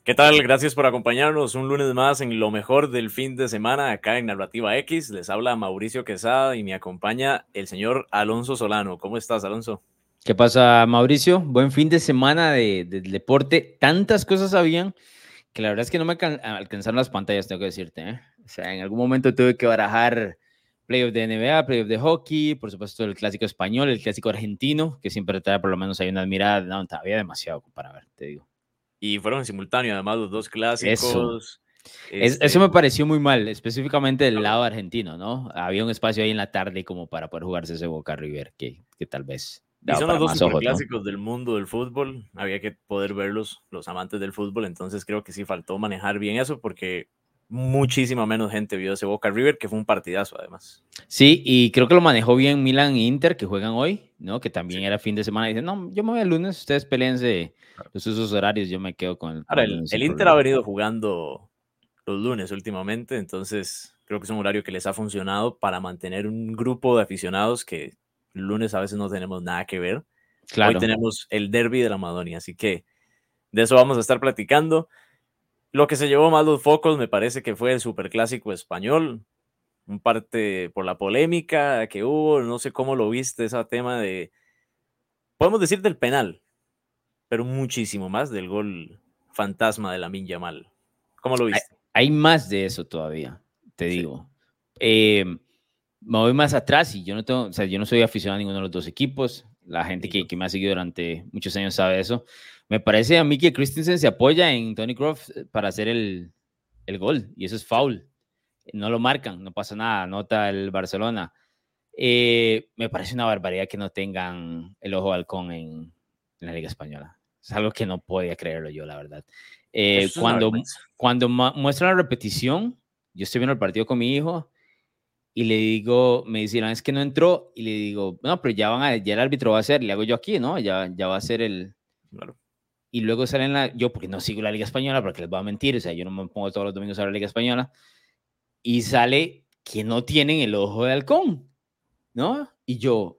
¿Qué tal? Gracias por acompañarnos un lunes más en lo mejor del fin de semana acá en Narrativa X. Les habla Mauricio Quesada y me acompaña el señor Alonso Solano. ¿Cómo estás, Alonso? ¿Qué pasa, Mauricio? Buen fin de semana del deporte. Tantas cosas habían que la verdad es que no me alcanzaron las pantallas, tengo que decirte, ¿eh? O sea, en algún momento tuve que barajar playoff de NBA, playoff de hockey, por supuesto el clásico español, el clásico argentino, que siempre trae por lo menos hay una mirada. No, había demasiado para ver, te digo. Y fueron en simultáneo, además, los dos Eso. clásicos. Eso me pareció muy mal, específicamente del Claro. lado argentino, ¿no? Había un espacio ahí en la tarde como para poder jugarse ese Boca River que tal vez Y daba son los para dos más ojos, ¿no? superclásicos del mundo del fútbol. Había que poder verlos, los amantes del fútbol. Entonces creo que sí faltó manejar bien eso porque muchísima menos gente vio ese Boca River, que fue un partidazo además. Sí, y creo que lo manejó bien Milan e Inter, que juegan hoy, ¿no? Que también Sí. era fin de semana. Y dicen, no, yo me voy el lunes, ustedes peleense Claro. los usos horarios, yo me quedo con Ahora, el el, lunes sin el Inter ha problema. venido jugando los lunes últimamente, entonces creo que es un horario que les ha funcionado para mantener un grupo de aficionados que el lunes a veces no tenemos nada que ver. Hoy Claro. tenemos el derby de la Madonia, así que de eso vamos a estar platicando. Lo que se llevó más los focos me parece que fue el superclásico español, un parte por la polémica que hubo, no sé cómo lo viste, ese tema de, podemos decir del penal, pero muchísimo más del gol fantasma de Lamine Yamal. ¿Cómo lo Hay, viste? hay más de eso todavía, te Sí. digo. Eh, Me voy más atrás y yo no tengo, o sea, yo no soy aficionado a ninguno de los dos equipos. La gente Ni yo. que me ha seguido durante muchos años sabe eso. Me parece a mí que Christensen se apoya en Tony Kroos para hacer el gol y eso es Sí. foul. No lo marcan, no pasa nada, anota el Barcelona. Me parece una barbaridad que no tengan el ojo de halcón en la Liga Española. Es algo que no podía creerlo yo, la verdad. Eso es una Cuando, vergüenza. cuando muestra la repetición, yo estoy viendo el partido con mi hijo y le digo, me dicen, es que no entró, y le digo, no, pero ya el árbitro va a hacer, le hago yo aquí, ¿no? Ya va a ser el... Claro. Y luego salen yo porque no sigo la Liga Española, porque les voy a mentir, o sea, yo no me pongo todos los domingos a ver la Liga Española, y sale que no tienen el ojo de halcón, ¿no? Y yo,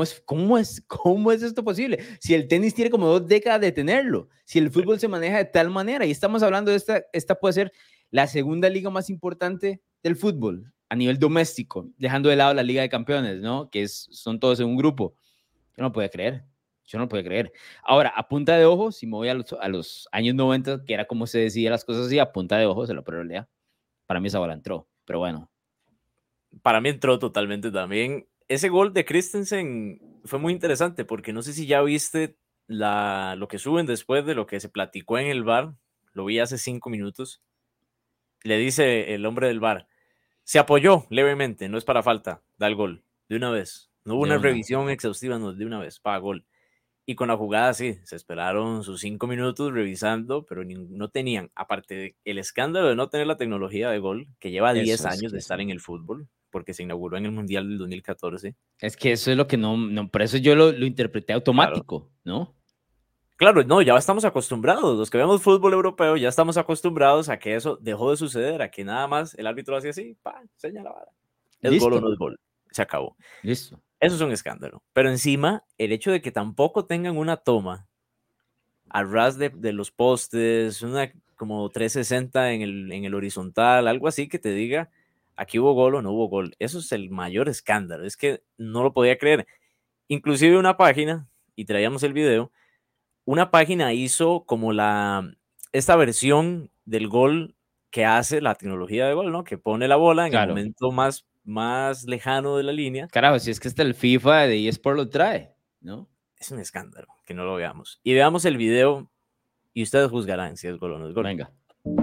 cómo es esto posible? Si el tenis tiene como 2 décadas de tenerlo, si el Sí. fútbol se maneja de tal manera, y estamos hablando de esta puede ser la segunda liga más importante del fútbol a nivel doméstico, dejando de lado la Liga de Campeones, ¿no? Son todos en un grupo. Yo no puedo creer. Yo no puedo creer. Ahora, a punta de ojo, si me voy a los años 90, que era como se decía las cosas así, a punta de ojo se lo lea. Para mí esa bola entró, pero bueno. Para mí entró totalmente también. Ese gol de Christensen fue muy interesante porque no sé si ya viste lo que suben después de lo que se platicó en el bar. Lo vi hace 5 minutos. Le dice el hombre del bar, se apoyó levemente, no es para falta, da el gol, de una vez. No hubo De una una. revisión exhaustiva, no, de una vez, para gol. Y con la jugada sí, se esperaron sus 5 minutos revisando, pero no tenían, aparte del escándalo de no tener la tecnología de gol, que lleva 10 Eso es años de que estar sí. en el fútbol, porque se inauguró en el Mundial del 2014. Es que eso es lo que por eso yo lo interpreté Claro. automático, ¿no? Claro, no, ya estamos acostumbrados, los que vemos fútbol europeo ya estamos acostumbrados a que eso dejó de suceder, a que nada más el árbitro hacía así, pa, señala vara. ¿Es gol o Listo, no es gol? Se acabó. listo. Eso es un escándalo. Pero encima, el hecho de que tampoco tengan una toma a ras de los postes, una como 360 en el horizontal, algo así que te diga, aquí hubo gol o no hubo gol. Eso es el mayor escándalo. Es que no lo podía creer. Inclusive una página, y traíamos el video, una página hizo como esta versión del gol que hace la tecnología de gol, ¿no? Que pone la bola en el Claro. momento más lejano de la línea. Carajo, si es que hasta el FIFA de eSport lo trae, ¿no? Es un escándalo que no lo veamos. Y veamos el video y ustedes juzgarán si es gol o no es gol. Venga.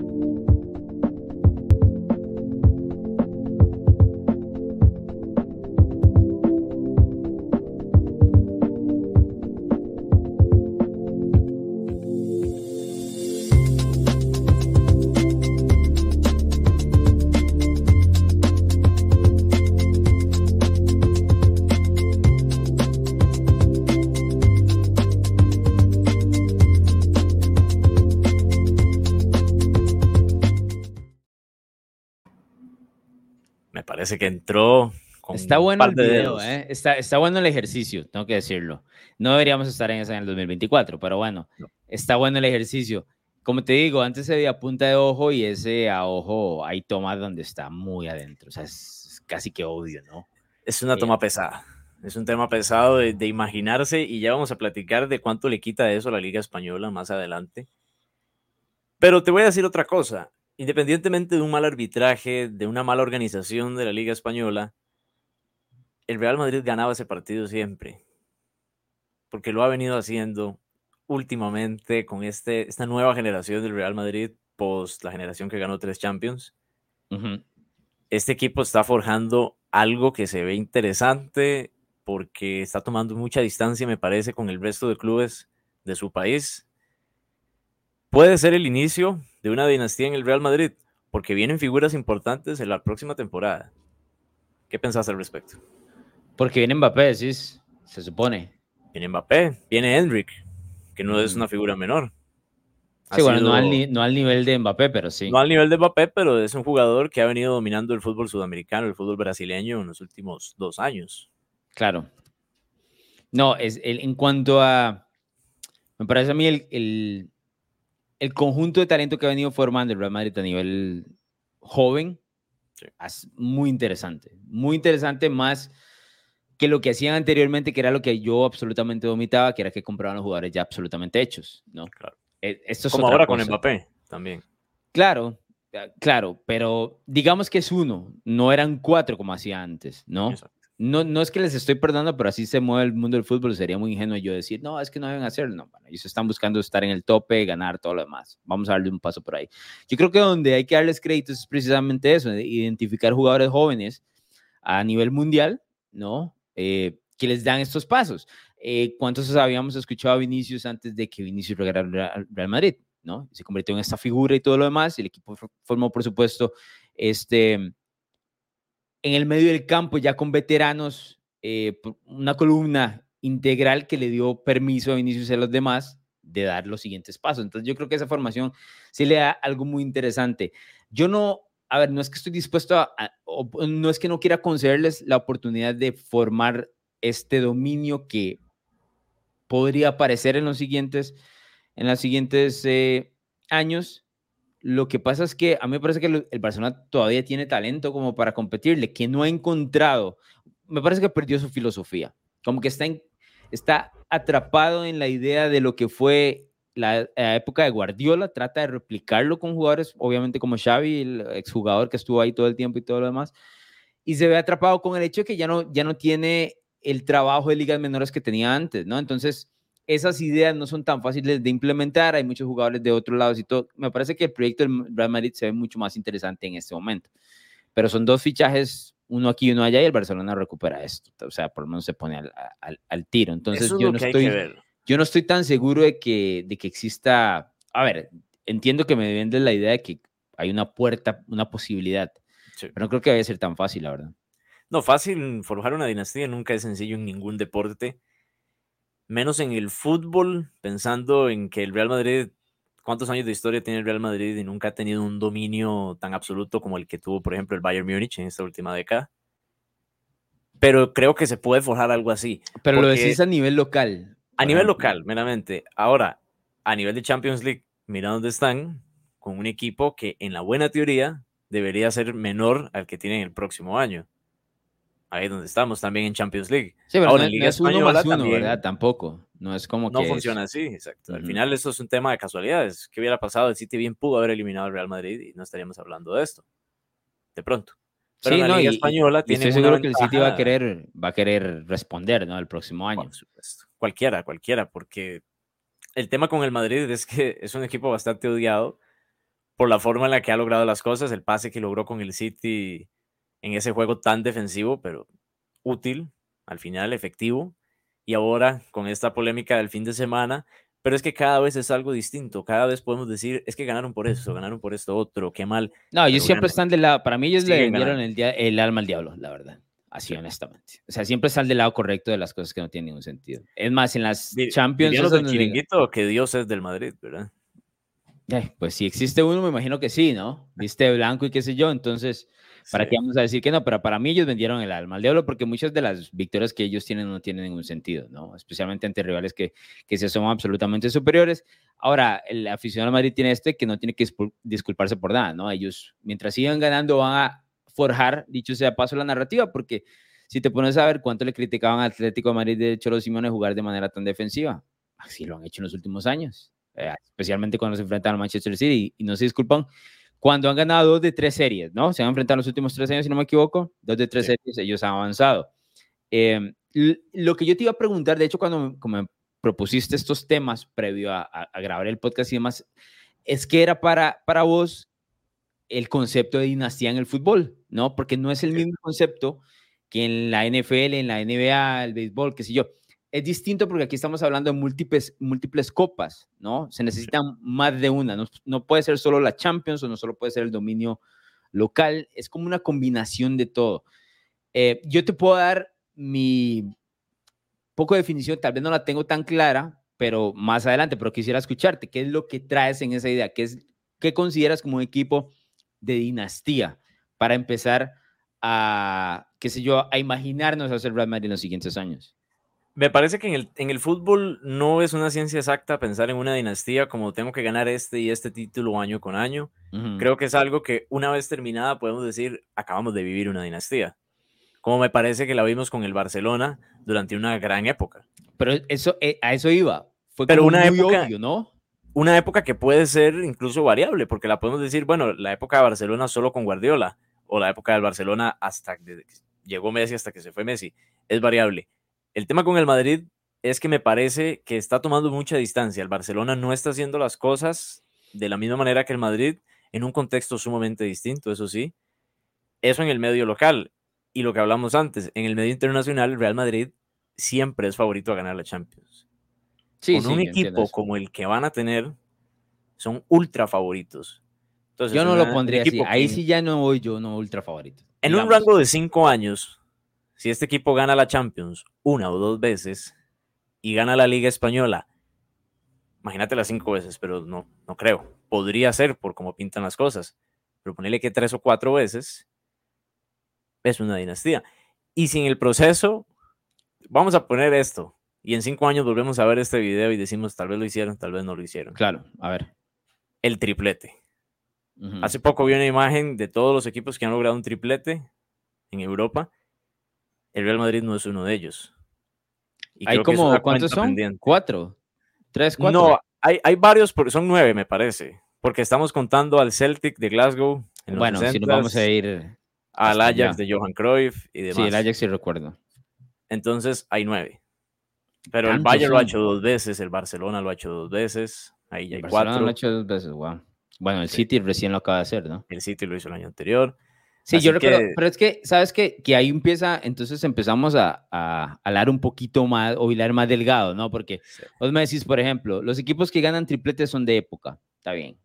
Me parece que entró con Está un bueno par el de video, dedos. ¿eh? Está bueno el ejercicio, tengo que decirlo. No deberíamos estar en esa en el 2024, pero bueno, No. está bueno el ejercicio. como te digo, antes se veía punta de ojo y ese a ojo hay tomas donde está muy adentro. O sea, es casi que obvio, ¿no? Es una toma pesada. Es un tema pesado de imaginarse y ya vamos a platicar de cuánto le quita eso a la Liga Española más adelante. Pero te voy a decir otra cosa. Independientemente de un mal arbitraje, de una mala organización de la Liga Española, el Real Madrid ganaba ese partido siempre. Porque lo ha venido haciendo últimamente con esta nueva generación del Real Madrid, post la generación que ganó 3 Champions. Uh-huh. Este equipo está forjando algo que se ve interesante porque está tomando mucha distancia, me parece, con el resto de clubes de su país. Puede ser el inicio de una dinastía en el Real Madrid, porque vienen figuras importantes en la próxima temporada. ¿Qué pensás al respecto? Porque viene Mbappé, sí, se supone. Viene Mbappé, viene Endrick, que no es una figura menor. Sí, bueno, no al nivel de Mbappé, pero sí. No al nivel de Mbappé, pero es un jugador que ha venido dominando el fútbol sudamericano, el fútbol brasileño en los últimos 2 años. Claro. No, en cuanto a... Me parece a mí el conjunto de talento que ha venido formando el Real Madrid a nivel joven es muy interesante. Muy interesante, más que lo que hacían anteriormente, que era lo que yo absolutamente vomitaba, que era que compraban los jugadores ya absolutamente hechos, ¿no? Claro. Esto es como otra ahora cosa. con Mbappé también. Claro, claro, pero digamos que es uno, no eran 4 como hacía antes, ¿no? Exacto. No es que les estoy perdonando, pero así se mueve el mundo del fútbol. Sería muy ingenuo yo decir, no, es que no deben hacerlo. No, bueno, ellos están buscando estar en el tope, ganar todo lo demás. Vamos a darle un paso por ahí. Yo creo que donde hay que darles créditos es precisamente eso, identificar jugadores jóvenes a nivel mundial, ¿no? Que les dan estos pasos. ¿Cuántos habíamos escuchado a Vinicius antes de que Vinicius llegara al Real Madrid? ¿No? Se convirtió en esta figura y todo lo demás. El equipo formó, por supuesto, en el medio del campo, ya con veteranos, una columna integral que le dio permiso a Vinicius y a los demás de dar los siguientes pasos. Entonces, yo creo que esa formación sí le da algo muy interesante. Yo no, a ver, no es que estoy dispuesto no es que no quiera concederles la oportunidad de formar este dominio que podría aparecer en los siguientes años. Lo que pasa es que a mí me parece que el Barcelona todavía tiene talento como para competirle, que no ha encontrado. Me parece que perdió su filosofía. Como que está atrapado en la idea de lo que fue la época de Guardiola. Trata de replicarlo con jugadores, obviamente como Xavi, el exjugador que estuvo ahí todo el tiempo y todo lo demás. Y se ve atrapado con el hecho de que ya no tiene el trabajo de ligas menores que tenía antes, ¿no? Entonces, esas ideas no son tan fáciles de implementar, hay muchos jugadores de otros lados y todo. Me parece que el proyecto del Real Madrid se ve mucho más interesante en este momento. Pero son 2 fichajes, uno aquí y uno allá, y el Barcelona recupera esto. O sea, por lo menos se pone al tiro. Entonces, Eso es lo que hay que ver. Yo no estoy tan seguro de que exista... A ver, entiendo que me vendes la idea de que hay una puerta, una posibilidad, sí, pero no creo que vaya a ser tan fácil, la verdad. No, fácil forjar una dinastía nunca es sencillo en ningún deporte, menos en el fútbol, pensando en que el Real Madrid, ¿cuántos años de historia tiene el Real Madrid y nunca ha tenido un dominio tan absoluto como el que tuvo, por ejemplo, el Bayern Múnich en esta última década? Pero creo que se puede forjar algo así. Pero lo decís a nivel local. A nivel local, meramente. Ahora, a nivel de Champions League, mira dónde están, con un equipo que en la buena teoría debería ser menor al que tienen el próximo año. Ahí es donde estamos, también en Champions League. Sí, pero ahora, no, en Liga no es uno Española más uno, también, ¿verdad? Tampoco. No es como no que funciona así, exacto. Al final esto es un tema de casualidades. ¿Qué hubiera pasado? El City bien pudo haber eliminado al Real Madrid y no estaríamos hablando de esto. De pronto. Pero sí, en la no, Liga Española y estoy tienen una seguro que el City ventaja. va a querer responder, ¿no? El próximo año. Por supuesto. Cualquiera, porque el tema con el Madrid es que es un equipo bastante odiado por la forma en la que ha logrado las cosas, el pase que logró con el City en ese juego tan defensivo, pero útil, al final efectivo, y ahora con esta polémica del fin de semana, pero es que cada vez es algo distinto, cada vez podemos decir, es que ganaron por eso, ganaron por esto otro, qué mal. No, ellos siempre están del lado, para mí ellos le siguen vendieron ganando. el alma al diablo, la verdad, así honestamente. O sea, siempre están del lado correcto de las cosas que no tienen ningún sentido. Es más, en las Champions... Dirían los del chiringuito que Dios es del Madrid, ¿verdad? Pues si existe uno, me imagino que sí, ¿no? Viste de blanco y qué sé yo, entonces... ¿Para Sí. qué vamos a decir que no? Pero para mí ellos vendieron el alma al diablo porque muchas de las victorias que ellos tienen no tienen ningún sentido, ¿no? Especialmente ante rivales que se son absolutamente superiores. Ahora, el aficionado al Madrid tiene que no tiene que disculparse por nada, ¿no? Ellos, mientras sigan ganando, van a forjar, dicho sea paso, la narrativa, porque si te pones a ver cuánto le criticaban al Atlético de Madrid de Cholo Simeone jugar de manera tan defensiva, así lo han hecho en los últimos años, especialmente cuando se enfrentan al Manchester City y no se disculpan cuando han ganado 2 de 3 series, ¿no? Se han enfrentado en los últimos 3 años, si no me equivoco, 2 de 3 series, ellos han avanzado. Lo que yo te iba a preguntar, de hecho, cuando me propusiste estos temas previo a grabar el podcast y demás, es que era para vos el concepto de dinastía en el fútbol, ¿no? Porque no es el Sí. mismo concepto que en la NFL, en la NBA, el béisbol, qué sé yo. Es distinto porque aquí estamos hablando de múltiples copas, ¿no? Se Sí. necesitan más de una. No puede ser solo la Champions o no solo puede ser el dominio local. Es como una combinación de todo. Yo te puedo dar mi poco de definición, tal vez no la tengo tan clara, pero más adelante, pero quisiera escucharte. ¿Qué es lo que traes en esa idea? ¿Qué consideras como un equipo de dinastía para empezar a, qué sé yo, a imaginarnos hacer Real Madrid en los siguientes años? Me parece que en el fútbol no es una ciencia exacta pensar en una dinastía como tengo que ganar este y este título año con año. Ujú. Creo que es algo que una vez terminada podemos decir, acabamos de vivir una dinastía. Como me parece que la vimos con el Barcelona durante una gran época. Pero eso, a eso iba. Fue Pero como muy obvio, ¿no? una época que puede ser incluso variable, porque la podemos decir, bueno, la época de Barcelona solo con Guardiola, o la época del Barcelona hasta que llegó Messi, hasta que se fue Messi, es variable. El tema con el Madrid es que me parece que está tomando mucha distancia. El Barcelona no está haciendo las cosas de la misma manera que el Madrid, en un contexto sumamente distinto, eso sí. Eso en el medio local. Y lo que hablamos antes, en el medio internacional, el Real Madrid siempre es favorito a ganar la Champions. Sí, Con un sí, yo entiendo equipo eso. como el que van a tener, son ultra favoritos. Entonces, Yo no lo un pondría así. equipo que Ahí sí ya no voy yo, no ultra favorito. en un Digamos. rango de 5 años, si este equipo gana la Champions una o dos veces y gana la Liga Española, imagínate las 5 veces, pero no creo. Podría ser por cómo pintan las cosas, pero ponerle que 3 o 4 veces es una dinastía. Y si en el proceso, vamos a poner esto, y en 5 años volvemos a ver este video y decimos, tal vez lo hicieron, tal vez no lo hicieron. Claro, a ver. El triplete. Ujú. Hace poco vi una imagen de todos los equipos que han logrado un triplete en Europa. El Real Madrid no es uno de ellos. Y Hay creo que es una como, ¿cuántos cuenta son? pendiente. 4, 3, 4. No, hay varios, son 9, me parece. Porque estamos contando al Celtic de Glasgow en los Bueno, si nos vamos a 60s, ir al hasta Ajax allá. de Johan Cruyff y Sí, el demás. Ajax sí recuerdo. Entonces hay 9. Pero el ¿Tantos Bayern lo ha son? hecho 2 veces, el Barcelona lo ha hecho 2 veces, ahí ya El hay Barcelona lo ha 4. hecho 2 veces, wow. Bueno, el Sí, City recién lo acaba de hacer, ¿no? el City lo hizo el año anterior. Sí, yo Así recuerdo, que, pero es que, ¿sabes qué? Que ahí empieza, entonces empezamos a hablar un poquito más, o hilar más delgado, ¿no? Porque sí, vos me decís, por ejemplo, los equipos que ganan tripletes son de época, está bien.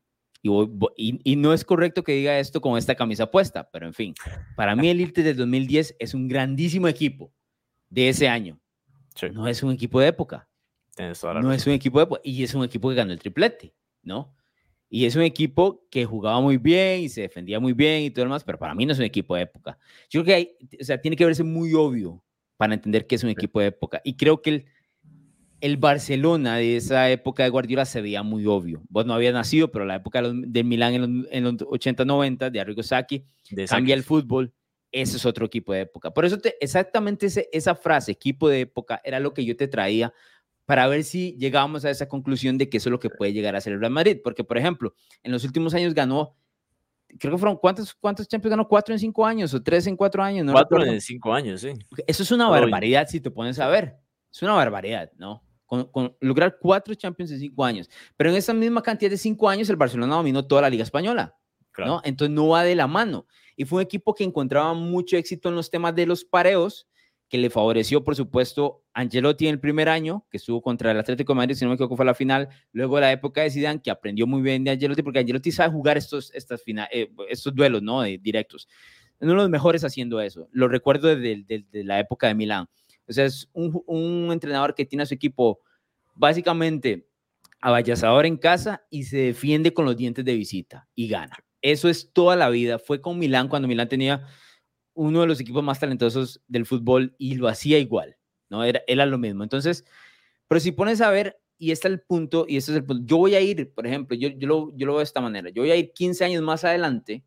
Y no es correcto que diga esto con esta camisa puesta, pero en fin, para mí el Inter del 2010 es un grandísimo equipo de ese año. sí, No es un equipo de época, tienes toda la no es razón. un equipo de época, y es un equipo que ganó el triplete, ¿no? Y es un equipo que jugaba muy bien y se defendía muy bien y todo lo demás, pero para mí no es un equipo de época. Yo creo que o sea, tiene que verse muy obvio para entender que es un Sí, equipo de época. Y creo que el Barcelona de esa época de Guardiola se veía muy obvio. Vos no habías nacido, pero la época del Milán en los 80-90, de Arrigo Sacchi, de cambia el saques. fútbol. Ese es otro equipo de época. Por eso exactamente esa frase, equipo de época, era lo que yo te traía para ver si llegábamos a esa conclusión de que eso es lo que puede llegar a ser el Real Madrid. Porque, por ejemplo, en los últimos años ganó, creo que fueron, ¿cuántos Champions ganó? 4 en 5 años o 3 en 4 años, no 4 recuerdo. en 5 años, sí. Eso es una Solo 20. barbaridad si te pones Sí, a ver. Es una barbaridad, ¿no? Con lograr 4 Champions en 5 años. Pero en esa misma cantidad de 5 años, el Barcelona dominó toda la Liga Española, ¿no? claro. Entonces no va de la mano. Y fue un equipo que encontraba mucho éxito en los temas de los pareos, que le favoreció, por supuesto, Ancelotti en el primer año, que estuvo contra el Atlético de Madrid, si no me equivoco, fue la final. Luego la época de Zidane, que aprendió muy bien de Ancelotti, porque Ancelotti sabe jugar estos duelos, ¿no? Directos. Uno de los mejores haciendo eso. Lo recuerdo desde la época de Milán. O sea, es un entrenador que tiene a su equipo básicamente avallazador en casa y se defiende con los dientes de visita y gana. Eso es toda la vida. Fue con Milán cuando Milán tenía uno de los equipos más talentosos del fútbol y lo hacía igual, ¿no? Era lo mismo. Entonces, pero si pones a ver, y este es el punto, y este es el punto, yo voy a ir, por ejemplo, yo lo veo de esta manera, yo voy a ir 15 años más adelante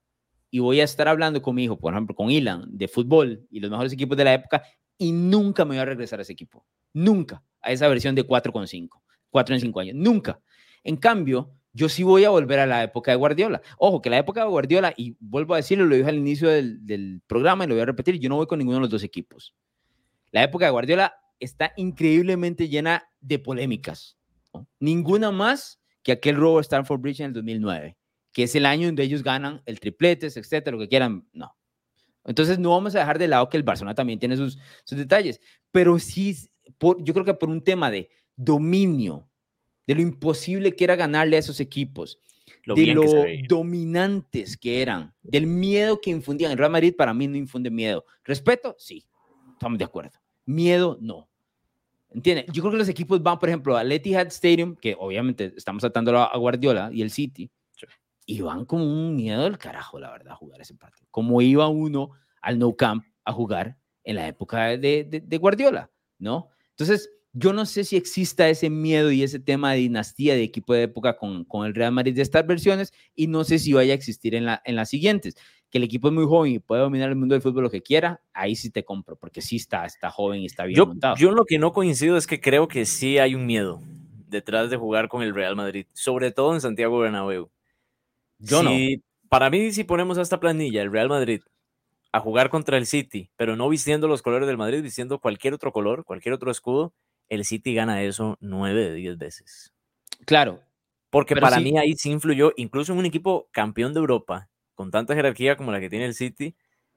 y voy a estar hablando con mi hijo, por ejemplo, con Ilan, de fútbol y los mejores equipos de la época, y nunca me voy a regresar a ese equipo. Nunca. A esa versión de 4,5. 4 en 5 años. Nunca. En cambio, yo sí voy a volver a la época de Guardiola. Ojo, que la época de Guardiola, y vuelvo a decirlo, lo dije al inicio del programa y lo voy a repetir, yo no voy con ninguno de los dos equipos. La época de Guardiola está increíblemente llena de polémicas, ¿no? Ninguna más que aquel robo a Stamford Bridge en el 2009, que es el año donde ellos ganan el tripletes, etcétera, lo que quieran. No. Entonces no vamos a dejar de lado que el Barcelona también tiene sus detalles, pero sí, yo creo que por un tema de dominio, de lo imposible que era ganarle a esos equipos, de lo dominantes que eran, del miedo que infundían. El Real Madrid para mí no infunde miedo. Respeto, sí, estamos de acuerdo. Miedo, no. ¿Entiendes? Yo creo que los equipos van, por ejemplo, al Etihad Stadium, que obviamente estamos atándolo a Guardiola y el City, y van con un miedo del carajo, la verdad, a jugar ese partido. Como iba uno al Nou Camp a jugar en la época de Guardiola, ¿no? Entonces, yo no sé si exista ese miedo y ese tema de dinastía de equipo de época con el Real Madrid de estas versiones, y no sé si vaya a existir en las siguientes. Que el equipo es muy joven y puede dominar el mundo del fútbol lo que quiera, ahí sí te compro, porque sí está joven y está bien montado. Yo lo que no coincido es que creo que sí hay un miedo detrás de jugar con el Real Madrid, sobre todo en Santiago Bernabéu. Yo no. Para mí, si ponemos a esta planilla, el Real Madrid, a jugar contra el City, pero no vistiendo los colores del Madrid, vistiendo cualquier otro color, cualquier otro escudo, el City gana eso 9 de 10 veces. Claro. Porque para mí ahí sí influyó, incluso en un equipo campeón de Europa, con tanta jerarquía como la que tiene el City,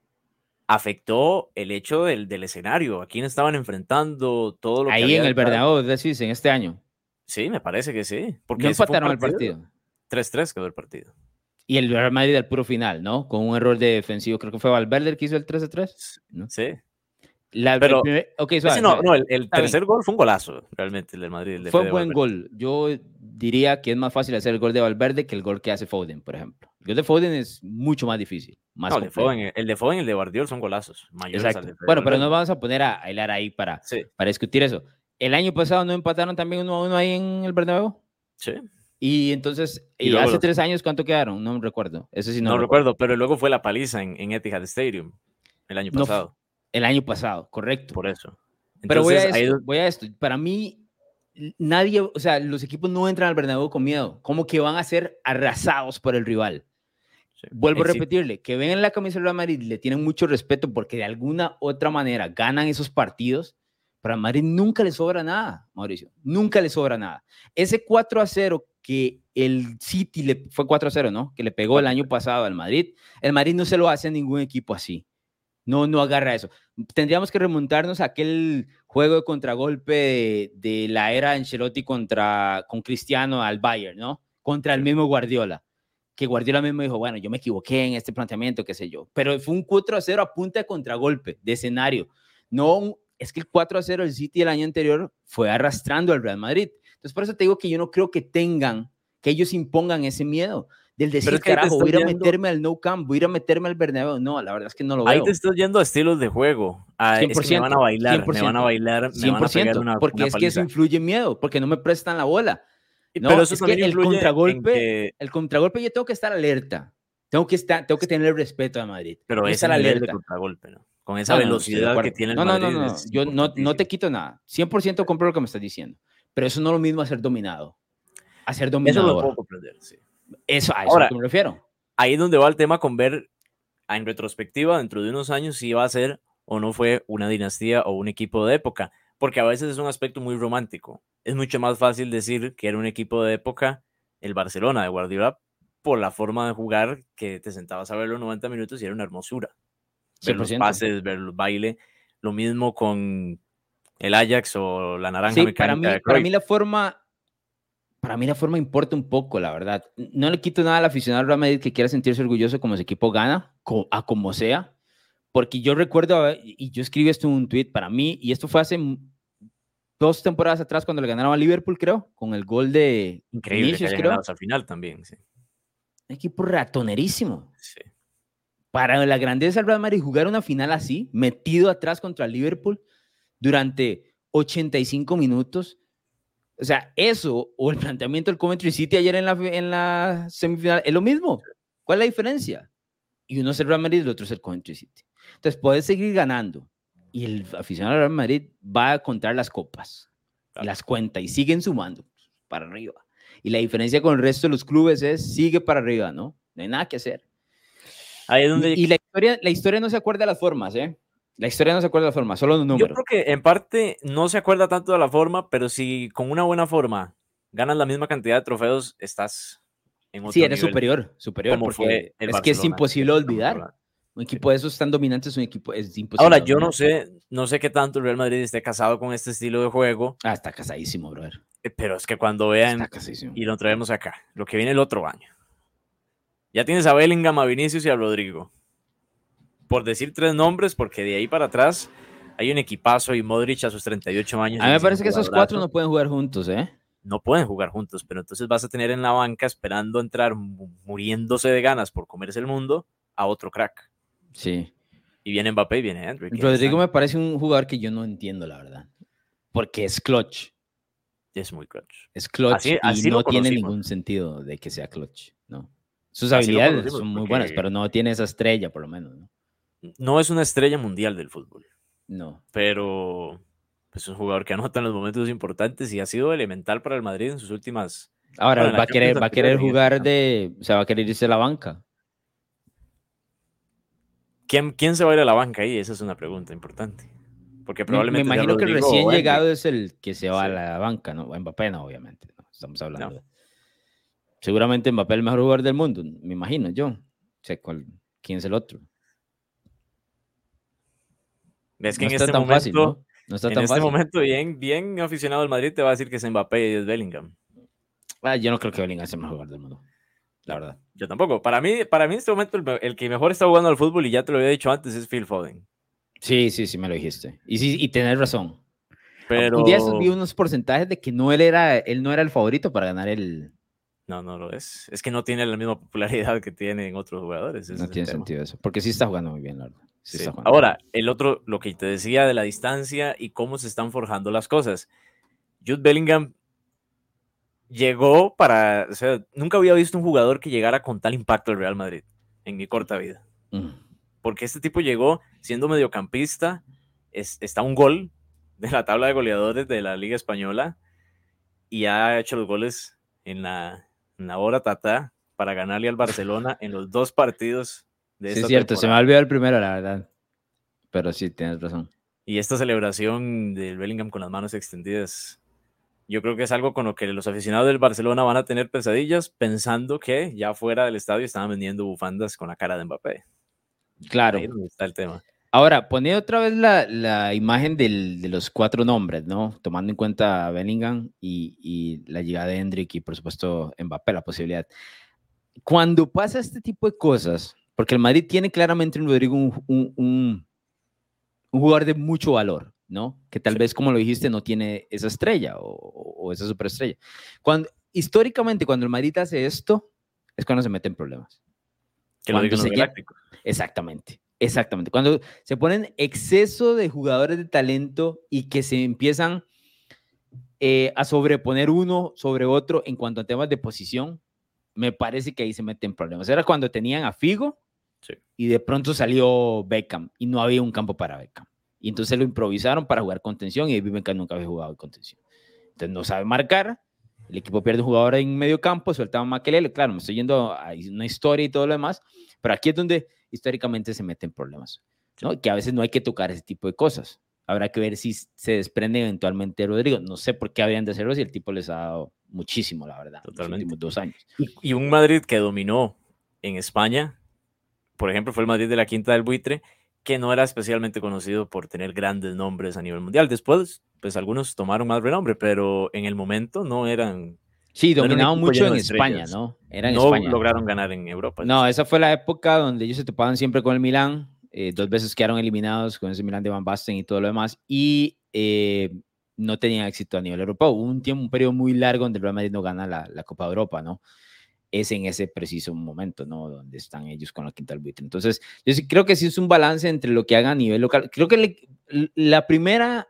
afectó el hecho del escenario, a quién estaban enfrentando, todo lo ahí que había en el detrás. Bernabéu, decís, en este año. Sí, me parece que sí. Porque no empataron el partido. 3-3 quedó el partido. Y el Real Madrid al puro final, ¿no? Con un error defensivo, creo que fue Valverde el que hizo el 3-3, ¿no? Sí. Pero, el tercer gol fue un golazo, realmente, el del Madrid. Fue un buen gol. Yo diría que es más fácil hacer el gol de Valverde que el gol que hace Foden, por ejemplo. El gol de Foden es mucho más difícil. El de Foden y el de Guardiola son golazos mayores. Exacto. Bueno, pero nos vamos a poner a hilar ahí para discutir eso. ¿El año pasado no empataron también 1-1 ahí en el Bernabéu? Sí. Y entonces, ¿y hace 3 años cuánto quedaron? No me recuerdo. Eso sí no recuerdo, pero luego fue la paliza en Etihad Stadium el año pasado. El año pasado, correcto. Por eso. Entonces, pero voy a esto. Para mí, nadie, o sea, los equipos no entran al Bernabéu con miedo. Como que van a ser arrasados por el rival. Sí. Vuelvo a repetirle, que ven en la camisa del Real Madrid, le tienen mucho respeto porque de alguna otra manera ganan esos partidos. Para Madrid nunca le sobra nada, Mauricio. Nunca le sobra nada. Ese 4-0 que el City fue 4-0, ¿no? Que le pegó el año pasado al Madrid. El Madrid no se lo hace a ningún equipo así. No agarra eso. Tendríamos que remontarnos a aquel juego de contragolpe de la era Ancelotti con Cristiano al Bayern, ¿no? Contra el mismo Guardiola. Que Guardiola mismo dijo, bueno, yo me equivoqué en este planteamiento, qué sé yo. Pero fue un 4-0 a punta de contragolpe, de escenario. No, es que el 4-0 del City el año anterior fue arrastrando al Real Madrid. Entonces, por eso te digo que yo no creo que ellos impongan ese miedo. Del decir, carajo, voy a ir a meterme al Nou Camp, voy a ir a meterme al Bernabéu. No, la verdad es que no lo veo. Ahí te estás yendo a estilos de juego. 100%, es que me van a bailar, 100%, me van a bailar, 100%, me van a pegar una porque es que eso influye en miedo, porque no me prestan la bola. No, pero eso es que el contragolpe yo tengo que estar alerta. Tengo que tener el respeto a Madrid. Pero ese nivel de contragolpe, ¿no? Con esa velocidad que tiene el Madrid. No. Yo no te quito nada. 100% compro lo que me estás diciendo. Pero eso no es lo mismo a ser dominado. A ser dominador. Eso lo puedo comprender, sí. A eso es a lo que me refiero. Ahí es donde va el tema con ver en retrospectiva, dentro de unos años, si va a ser o no fue una dinastía o un equipo de época. Porque a veces es un aspecto muy romántico. Es mucho más fácil decir que era un equipo de época el Barcelona de Guardiola por la forma de jugar, que te sentabas a ver los 90 minutos y era una hermosura. Ver 100%. Los pases, ver los bailes. Lo mismo con el Ajax o la naranja mecánica. Para mí la forma importa un poco, la verdad. No le quito nada al aficionado al Real Madrid que quiera sentirse orgulloso como su equipo gana, a como sea. Porque yo recuerdo, y yo escribí esto en un tweet para mí, y esto fue hace 2 temporadas atrás cuando le ganaron a Liverpool, creo, con el gol de increíble, Vinicius, creo. Al final también, sí. Un equipo ratonerísimo. Sí. Para la grandeza del Real Madrid jugar una final así, metido atrás contra el Liverpool durante 85 minutos. O sea, eso o el planteamiento del Coventry City ayer en la semifinal es lo mismo. ¿Cuál es la diferencia? Y uno es el Real Madrid y el otro es el Coventry City. Entonces, puedes seguir ganando y el aficionado del Real Madrid va a contar las copas, y las cuenta y siguen sumando para arriba. Y la diferencia con el resto de los clubes es sigue para arriba, ¿no? No hay nada que hacer. Ahí es donde... Y la historia no se acuerda de las formas, ¿eh? La historia no se acuerda de las formas, solo los números. Yo creo que en parte no se acuerda tanto de la forma, pero si con una buena forma ganas la misma cantidad de trofeos, estás en otro Sí, eres nivel, superior, como fue porque el es que es Barcelona, imposible del que estamos olvidar. hablando. Un equipo de esos tan dominantes, un equipo es imposible Ahora, yo olvidar. no sé qué tanto el Real Madrid esté casado con este estilo de juego, Ah, está casadísimo, brother. pero es que cuando Está vean, casadísimo. y lo traemos acá, lo que viene el otro año, ya tienes a Bellingham, a Vinicius y a Rodrigo. Por decir 3 nombres, porque de ahí para atrás hay un equipazo y Modric a sus 38 años. A mí me parece que esos 4 no pueden jugar juntos, ¿eh? No pueden jugar juntos, pero entonces vas a tener en la banca esperando entrar muriéndose de ganas por comerse el mundo a otro crack. Sí. Y viene Mbappé y viene Hendrick. Rodrigo me parece un jugador que yo no entiendo, la verdad. Porque es clutch. Es muy clutch. Es clutch y no tiene ningún sentido de que sea clutch, ¿no? Sus habilidades son muy buenas, pero no tiene esa estrella, por lo menos, ¿no? No es una estrella mundial del fútbol. No. Pero es un jugador que anota en los momentos importantes y ha sido elemental para el Madrid en sus últimas... Ahora, va a querer jugar o sea, va a querer irse a la banca. ¿Quién se va a ir a la banca ahí? Esa es una pregunta importante. Porque probablemente me imagino que el recién llegado es el que se va a la banca, ¿no? Mbappé no, obviamente. No, estamos hablando. No. Seguramente Mbappé es el mejor jugador del mundo, me imagino yo. Sé quién es el otro. Es que no en este momento, fácil, ¿no? No está tan en este fácil. Momento, bien aficionado al Madrid te va a decir que es Mbappé y es Bellingham. Yo no creo que Bellingham sea el mejor jugador del mundo, la verdad. Yo tampoco. Para mí en este momento el que mejor está jugando al fútbol, y ya te lo había dicho antes, es Phil Foden. Sí, me lo dijiste. Y tenés razón. Pero... Un día vi unos porcentajes de que él no era el favorito para ganar el... No lo es. Es que no tiene la misma popularidad que tienen otros jugadores. No tiene sentido eso. Porque sí está jugando muy bien, la verdad. Sí. Ahora, el otro, lo que te decía de la distancia y cómo se están forjando las cosas. Jude Bellingham llegó para... O sea, nunca había visto un jugador que llegara con tal impacto al Real Madrid en mi corta vida. Porque este tipo llegó siendo mediocampista, está a un gol de la tabla de goleadores de la Liga Española y ha hecho los goles en la hora tata para ganarle al Barcelona en los 2 partidos de esta temporada. Sí, es cierto, se me ha olvidado el primero, la verdad. Pero sí, tienes razón. Y esta celebración del Bellingham con las manos extendidas, yo creo que es algo con lo que los aficionados del Barcelona van a tener pesadillas, pensando que ya fuera del estadio estaban vendiendo bufandas con la cara de Mbappé. Claro. Ahí es donde está el tema. Ahora, pone otra vez la imagen de los 4 nombres, ¿no? Tomando en cuenta a Bellingham y la llegada de Hendrick y, por supuesto, Mbappé, la posibilidad. Cuando pasa este tipo de cosas, porque el Madrid tiene claramente en Rodrigo un jugador de mucho valor, ¿no? Que tal vez, como lo dijiste, no tiene esa estrella o esa superestrella. Históricamente, cuando el Madrid hace esto, es cuando se mete en problemas. Que lo digan los galácticos. Exactamente. Cuando se ponen exceso de jugadores de talento y que se empiezan a sobreponer uno sobre otro en cuanto a temas de posición, me parece que ahí se meten problemas. Era cuando tenían a Figo y de pronto salió Beckham y no había un campo para Beckham. Y entonces lo improvisaron para jugar contención y Beckham nunca había jugado contención. Entonces no sabe marcar, el equipo pierde un jugador en medio campo, suelta a Makelele. Claro, me estoy yendo a una historia y todo lo demás, pero aquí es donde históricamente se meten problemas, ¿no? Que a veces no hay que tocar ese tipo de cosas. Habrá que ver si se desprende eventualmente Rodrigo. No sé por qué habrían de hacerlo si el tipo les ha dado muchísimo, la verdad, totalmente, los últimos 2 años. Y un Madrid que dominó en España, por ejemplo, fue el Madrid de la Quinta del Buitre, que no era especialmente conocido por tener grandes nombres a nivel mundial. Después, pues algunos tomaron más renombre, pero en el momento no eran... Sí, dominaban mucho en España, ¿no? No lograron ganar en Europa. No, esa fue la época donde ellos se topaban siempre con el Milán. 2 veces quedaron eliminados con ese Milán de Van Basten y todo lo demás. Y no tenían éxito a nivel europeo. Hubo un periodo muy largo donde el Real Madrid no gana la Copa de Europa, ¿no? es en ese preciso momento, ¿no? Donde están ellos con la quinta árbitra. Entonces, yo sí creo que sí es un balance entre lo que hagan a nivel local. Creo que la primera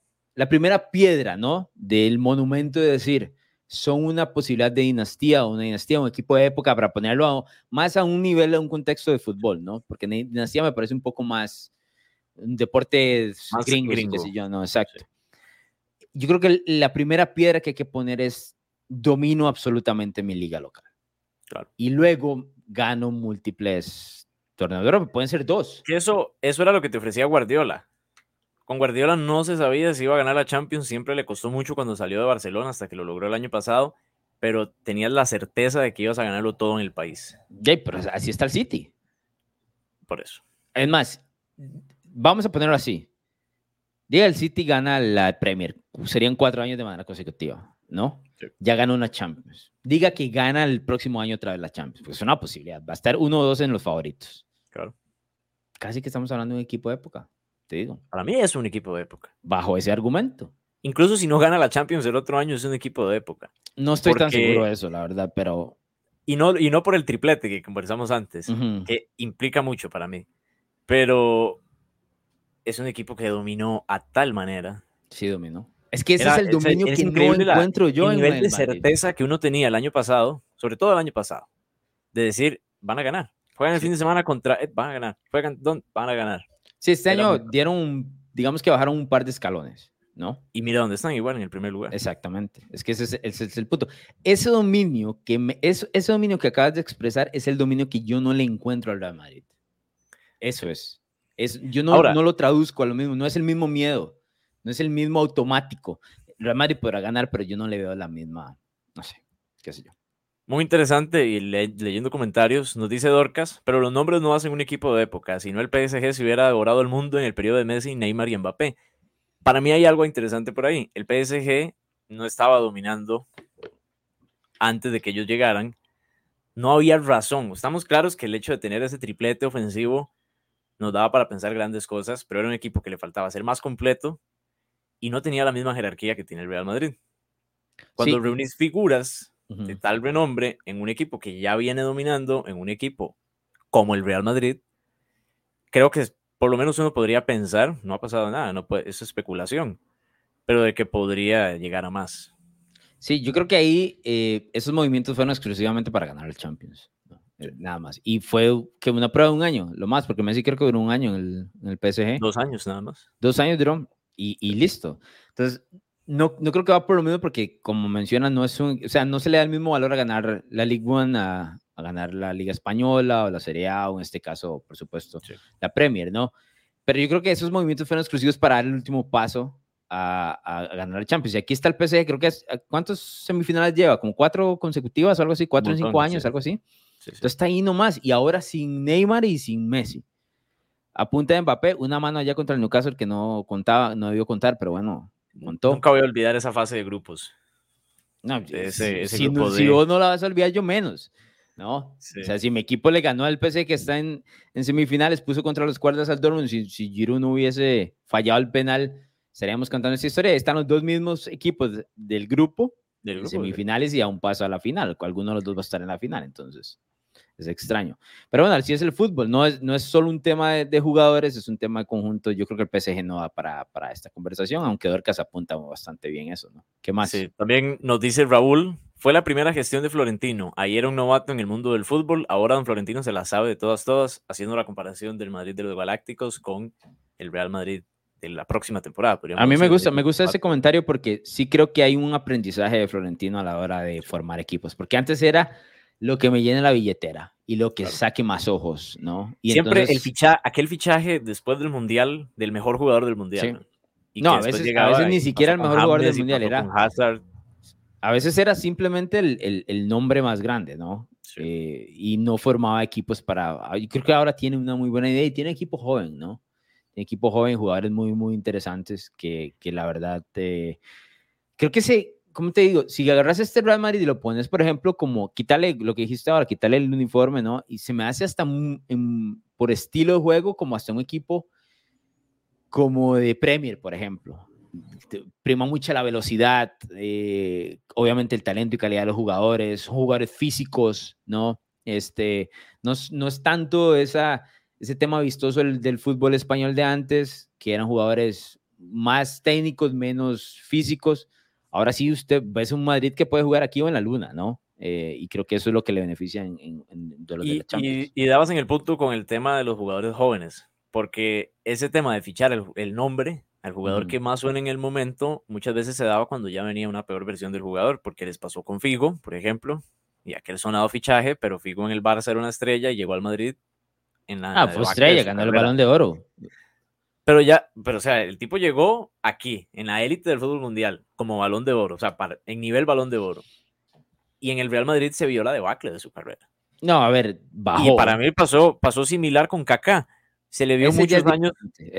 piedra, ¿no? Del monumento de decir, son una posibilidad de dinastía o una dinastía, un equipo de época para ponerlo más a un nivel, a un contexto de fútbol, ¿no? Porque dinastía me parece un poco más un deporte Más gringos, qué gringo. sé yo, no, exacto. Sí. Yo creo que la primera piedra que hay que poner es domino absolutamente mi liga local. Claro. Y luego gano múltiples torneos de Europa, pueden ser 2. Que eso era lo que te ofrecía Guardiola. Con Guardiola no se sabía si iba a ganar la Champions, siempre le costó mucho cuando salió de Barcelona hasta que lo logró el año pasado, pero tenías la certeza de que ibas a ganarlo todo en el país. Yeah, pero así está el City. Por eso. Es más, vamos a ponerlo así. Diga el City gana la Premier, serían 4 años de manera consecutiva, ¿no? Sí. Ya ganó una Champions. Diga que gana el próximo año otra vez la Champions, pues es una posibilidad. Va a estar 1 o 2 en los favoritos. Claro. Casi que estamos hablando de un equipo de época, te digo. Para mí es un equipo de época. Bajo ese argumento. Incluso si no gana la Champions el otro año, es un equipo de época. No estoy tan seguro de eso, la verdad, pero... Y no por el triplete que conversamos antes, que implica mucho para mí. Pero es un equipo que dominó a tal manera. Sí, dominó. Es que ese es el dominio que no encuentro yo el en nivel el de Madrid. certeza que uno tenía el año pasado, sobre todo el año pasado, de decir, van a ganar. Juegan el fin de semana contra van a ganar. Juegan, van a ganar. Sí, este año dieron, digamos que bajaron un par de escalones, ¿no? Y mira dónde están, igual en el primer lugar. Exactamente. Es que ese es el punto. Ese dominio ese dominio que acabas de expresar es el dominio que yo no le encuentro al Real Madrid. Eso es. Yo no lo traduzco a lo mismo. No es el mismo miedo. No es el mismo automático. El Real Madrid podrá ganar, pero yo no le veo la misma, no sé, qué sé yo. Muy interesante, y leyendo comentarios, nos dice Dorcas, pero los nombres no hacen un equipo de época, si no el PSG se hubiera devorado el mundo en el periodo de Messi, Neymar y Mbappé. Para mí hay algo interesante por ahí. El PSG no estaba dominando antes de que ellos llegaran. No había razón. Estamos claros que el hecho de tener ese triplete ofensivo nos daba para pensar grandes cosas, pero era un equipo que le faltaba ser más completo y no tenía la misma jerarquía que tiene el Real Madrid. Cuando reunís figuras de tal renombre en un equipo que ya viene dominando, en un equipo como el Real Madrid, creo que por lo menos uno podría pensar, no ha pasado nada, no puede, es especulación, pero de que podría llegar a más. Sí, yo creo que ahí esos movimientos fueron exclusivamente para ganar el Champions, ¿no? Nada más. Y fue que una prueba de un año, lo más, porque Messi creo que duró un año en el PSG. 2 años nada más. 2 años duró y listo. Entonces, no creo que va por lo mismo porque, como mencionas, no se le da el mismo valor a ganar la Ligue 1 a ganar la Liga Española o la Serie A, o en este caso, por supuesto, la Premier, ¿no? Pero yo creo que esos movimientos fueron exclusivos para dar el último paso a ganar el Champions. Y aquí está el PSG, creo que ¿cuántos semifinales lleva? ¿Como 4 consecutivas o algo así? 4 en 5 años, algo así. Entonces está ahí nomás. Y ahora sin Neymar y sin Messi. A punta de Mbappé, una mano allá contra el Newcastle que no debió contar, pero bueno, montó. Nunca voy a olvidar esa fase de grupos. No, ese si grupo vos no la vas a olvidar, yo menos, ¿no? Sí. O sea, si mi equipo le ganó al PSG que está en semifinales, puso contra los cuerdas al Dortmund, si Giroud no hubiese fallado el penal, estaríamos contando esta historia. Están los dos mismos equipos del grupo en semifinales y a un paso a la final, alguno de los dos va a estar en la final, entonces es extraño. Pero bueno, así es el fútbol, no es solo un tema de jugadores, es un tema de conjunto. Yo creo que el PSG no va para esta conversación, aunque Dorcas apunta bastante bien eso, ¿no? ¿Qué más? Sí, también nos dice Raúl, fue la primera gestión de Florentino, ahí era un novato en el mundo del fútbol, ahora don Florentino se la sabe de todas, haciendo la comparación del Madrid de los Galácticos con el Real Madrid de la próxima temporada. A mí me gusta ese comentario porque sí creo que hay un aprendizaje de Florentino a la hora de formar equipos, porque antes era lo que me llene la billetera y lo que saque más ojos, ¿no? Y siempre entonces, aquel fichaje después del Mundial, del mejor jugador del Mundial. Sí. ¿No? Y no, a veces ni siquiera el mejor jugador del Mundial era. Con Hazard. A veces era simplemente el nombre más grande, ¿no? Sí. Y no formaba equipos yo creo que ahora tiene una muy buena idea y tiene equipo joven, ¿no? Tiene equipo joven, jugadores muy, muy interesantes que la verdad creo que ¿cómo te digo? Si agarras este Real Madrid y lo pones, por ejemplo, como quítale lo que dijiste ahora, quítale el uniforme, ¿no? Y se me hace hasta por estilo de juego como hasta un equipo como de Premier, por ejemplo. prima mucho la velocidad, obviamente el talento y calidad de los jugadores, son jugadores físicos, ¿no? No es tanto ese tema vistoso del fútbol español de antes, que eran jugadores más técnicos, menos físicos. Ahora sí usted ve un Madrid que puede jugar aquí o en la luna, ¿no? Y creo que eso es lo que le beneficia en duelos de la Champions. Y dabas en el punto con el tema de los jugadores jóvenes, porque ese tema de fichar el nombre al jugador que más suena en el momento, muchas veces se daba cuando ya venía una peor versión del jugador, porque les pasó con Figo, por ejemplo, y aquel sonado fichaje, pero Figo en el Barça era una estrella y llegó al Madrid en la fue debacle de estrella, su ganó el carrera. Balón de Oro. Pero, o sea, el tipo llegó aquí, en la élite del fútbol mundial, como Balón de Oro, o sea, en nivel Balón de Oro. Y en el Real Madrid se vio la debacle de su carrera. No, a ver, bajó. Y para mí pasó similar con Kaká. Se le vio muchos años,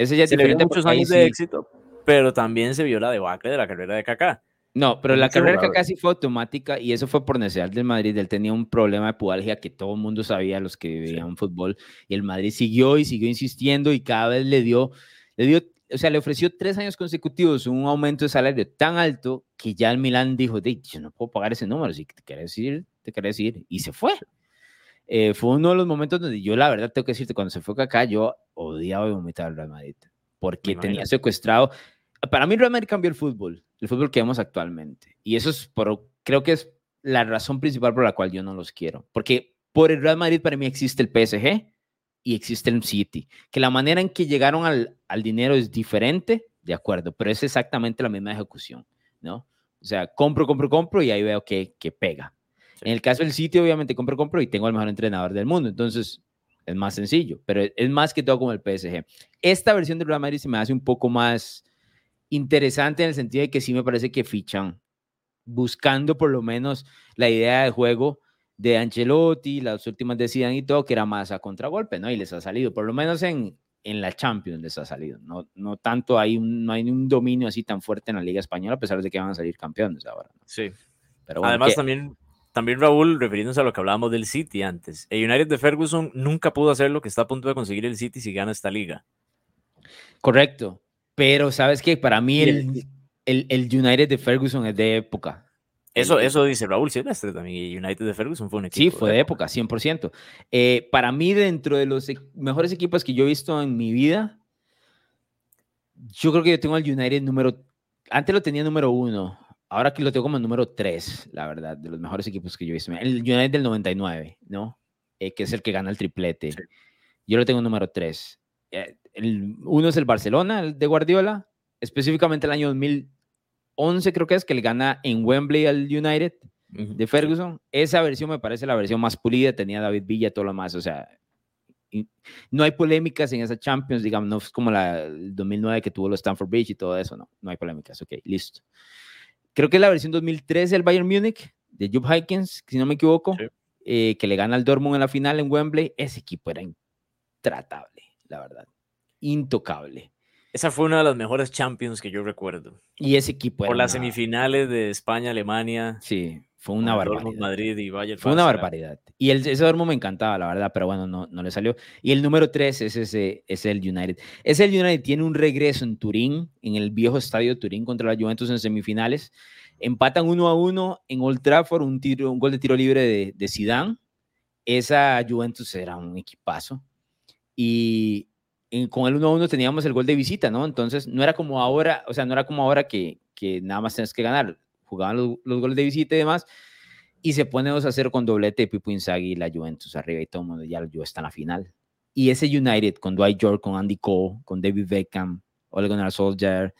de éxito, pero también se vio la debacle de la carrera de Kaká. No, pero la carrera de Kaká sí fue automática y eso fue por necesidad del Madrid. Él tenía un problema de pubalgia que todo el mundo sabía, los que veían fútbol, y el Madrid siguió insistiendo y cada vez le ofreció 3 años consecutivos un aumento de salario tan alto que ya el Milán dijo, yo no puedo pagar ese número, si te querés ir, y se fue. Fue uno de los momentos donde yo, la verdad, tengo que decirte, cuando se fue Kaká, yo odiaba y vomitaba al Real Madrid, porque tenía secuestrado. Para mí, el Real Madrid cambió el fútbol que vemos actualmente. Y eso creo que es la razón principal por la cual yo no los quiero. Porque por el Real Madrid, para mí, existe el PSG y existe el City. Que la manera en que llegaron al dinero es diferente, de acuerdo, pero es exactamente la misma ejecución, ¿no? O sea, compro y ahí veo que pega. Sí. En el caso del City, obviamente, compro y tengo al mejor entrenador del mundo. Entonces, es más sencillo, pero es más que todo como el PSG. Esta versión del Real Madrid se me hace un poco más interesante en el sentido de que sí me parece que fichan buscando por lo menos la idea de juego de Ancelotti, las últimas de Zidane y todo, que era más a contragolpe, ¿no? Y les ha salido, por lo menos en la Champions les ha salido. No tanto, no hay un dominio así tan fuerte en la Liga Española, a pesar de que van a salir campeones ahora, ¿no? Sí. Pero bueno, además, también Raúl, refiriéndose a lo que hablábamos del City antes, el United de Ferguson nunca pudo hacer lo que está a punto de conseguir el City si gana esta liga. Correcto. Pero, ¿sabes qué? Para mí el United de Ferguson es de época. Eso dice Raúl Silvestre también. Y United de Ferguson fue un equipo. Sí, fue de época, 100%. Para mí, dentro de los mejores equipos que yo he visto en mi vida, yo creo que yo tengo el United antes lo tenía número 1, ahora que lo tengo como número 3, la verdad, de los mejores equipos que yo he visto. El United del 99, ¿no? Que es el que gana el triplete. Sí. Yo lo tengo número 3. Uno es el Barcelona, el de Guardiola, específicamente el año 2011 creo que es, que le gana en Wembley al United de Ferguson. Sí. Esa versión me parece la versión más pulida, tenía David Villa, todo lo más, o sea, no hay polémicas en esa Champions, digamos, no es como el 2009 que tuvo los Stamford Bridge y todo eso, no hay polémicas, ok, listo. Creo que es la versión 2013 del Bayern Múnich, de Jupp Heynckes, si no me equivoco, sí. Que le gana al Dortmund en la final en Wembley. Ese equipo era intratable, la verdad, intocable. Esa fue una de las mejores Champions que yo recuerdo. Y ese equipo por las semifinales de España, Alemania. Sí, fue una barbaridad. Dortmund, Madrid y Bayern. Fue una barbaridad. Y ese Dortmund me encantaba, la verdad, pero bueno, no le salió. Y el número 3 es el United. El United tiene un regreso en Turín, en el viejo estadio de Turín contra la Juventus en semifinales. Empatan 1-1 en Old Trafford, un gol de tiro libre de Zidane. Esa Juventus era un equipazo. Y con el 1-1 teníamos el gol de visita, ¿no? Entonces no era como ahora, o sea, no era como ahora que nada más tienes que ganar. Jugaban los goles de visita y demás, y se pone 2-0 con doblete de Pipo Inzaghi y la Juventus arriba, y todo el mundo ya está en la final. Y ese United con Dwight York, con Andy Cole, con David Beckham, Ole Gunnar Solskjaer,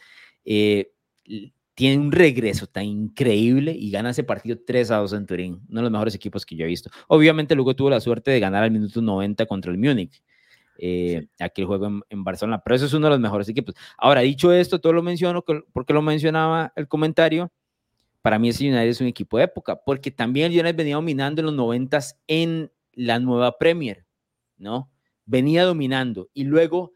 tiene un regreso tan increíble y gana ese partido 3-2 en Turín, uno de los mejores equipos que yo he visto. Obviamente luego tuvo la suerte de ganar al minuto 90 contra el Múnich, sí. Aquel juego en Barcelona, pero eso es uno de los mejores equipos. Ahora, dicho esto, todo lo menciono porque lo mencionaba el comentario. Para mí ese United es un equipo de época, porque también el United venía dominando en los 90s en la nueva Premier, ¿no? Venía dominando y luego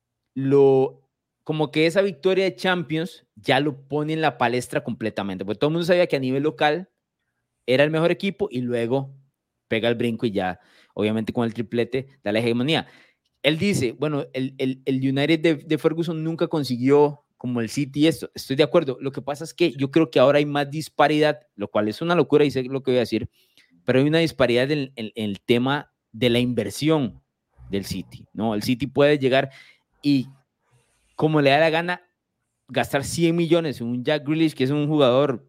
como que esa victoria de Champions ya lo pone en la palestra completamente, porque todo el mundo sabía que a nivel local era el mejor equipo y luego pega el brinco y ya, obviamente con el triplete, da la hegemonía. Él dice, bueno, el United de Ferguson nunca consiguió como el City, esto, estoy de acuerdo. Lo que pasa es que yo creo que ahora hay más disparidad, lo cual es una locura y sé lo que voy a decir, pero hay una disparidad en el tema de la inversión del City, ¿no? El City puede llegar y, como le da la gana, gastar 100 millones en un Jack Grealish, que es un jugador,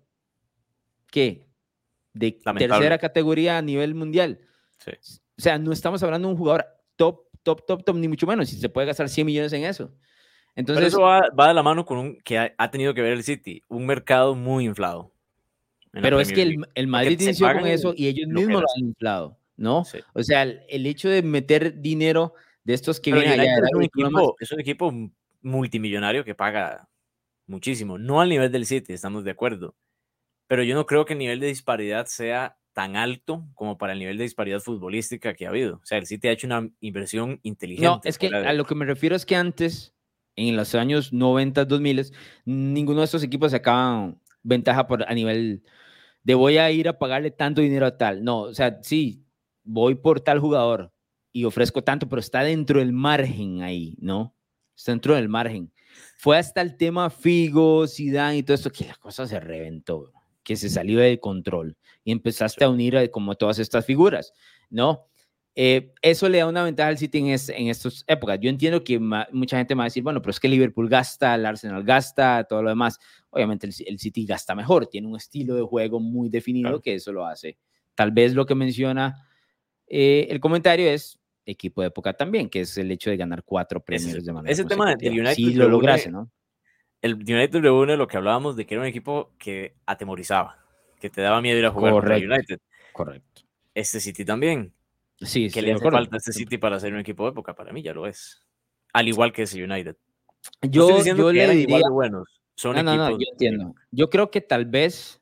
¿qué? De Lamentable. tercera categoría a nivel mundial. Sí. O sea, no estamos hablando de un jugador top, ni mucho menos, si se puede gastar 100 millones en eso. Entonces, pero eso va de la mano con un que ha tenido que ver el City, un mercado muy inflado. Pero es que el Madrid inició con eso y ellos mismos lo han inflado, ¿no? Sí. O sea, el hecho de meter dinero de estos que Pero vienen allá es un equipo multimillonario que paga muchísimo, no al nivel del City, estamos de acuerdo, pero yo no creo que el nivel de disparidad sea tan alto como para el nivel de disparidad futbolística que ha habido. O sea, el City ha hecho una inversión inteligente. No, es que a lo que me refiero es que antes, en los años 90, 2000, ninguno de estos equipos sacaban ventaja a nivel de voy a ir a pagarle tanto dinero a tal. No, o sea, sí, voy por tal jugador y ofrezco tanto, pero está dentro del margen ahí, ¿no? Está dentro del margen. Fue hasta el tema Figo, Zidane y todo esto que la cosa se reventó, que se salió de control y empezaste a unir como todas estas figuras, ¿no? Eso le da una ventaja al City en estas épocas. Yo entiendo que mucha gente me va a decir, bueno, pero es que Liverpool gasta, el Arsenal gasta, todo lo demás. Obviamente el City gasta mejor, tiene un estilo de juego muy definido, claro, que eso lo hace. Tal vez lo que menciona el comentario es equipo de época también, que es el hecho de ganar 4 premios de manera ese tema del United, sí lo lograse, ¿no? El United reúne lo que hablábamos de que era un equipo que atemorizaba, que te daba miedo ir a jugar contra el United. Correcto. Este City también. Sí, ¿Qué le hace falta a este City para ser un equipo de época? Para mí ya lo es. Al igual que ese United. Yo le diría, igual de buenos. Son equipos. Yo entiendo. Yo creo que tal vez,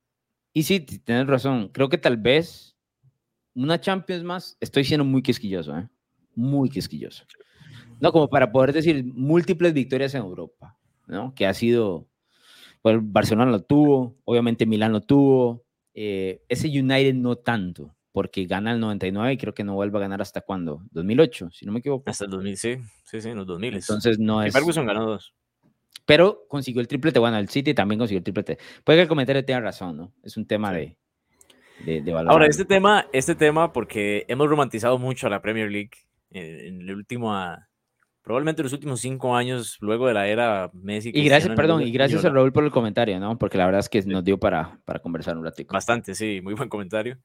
y sí, tienes razón, creo que tal vez una Champions más, estoy siendo muy quisquilloso, ¿eh? Muy quisquilloso. No, como para poder decir múltiples victorias en Europa, ¿no? Que ha sido, pues Barcelona lo tuvo, obviamente Milán lo tuvo, ese United no tanto, porque gana el 99 y creo que no vuelve a ganar hasta cuándo, 2008, si no me equivoco. Hasta el 2000, sí, en los 2000. Entonces no es... Ferguson ganó 2. Pero consiguió el triplete, bueno, el City también consiguió el triplete. Puede que el comentario tenga razón, ¿no? Es un tema de valor. Ahora, este tema, porque hemos romantizado mucho a la Premier League en el último, probablemente los últimos 5 años, luego de la era Messi. Y gracias, a Raúl por el comentario, ¿no? Porque la verdad es que nos dio para conversar un ratito. Bastante, sí, muy buen comentario.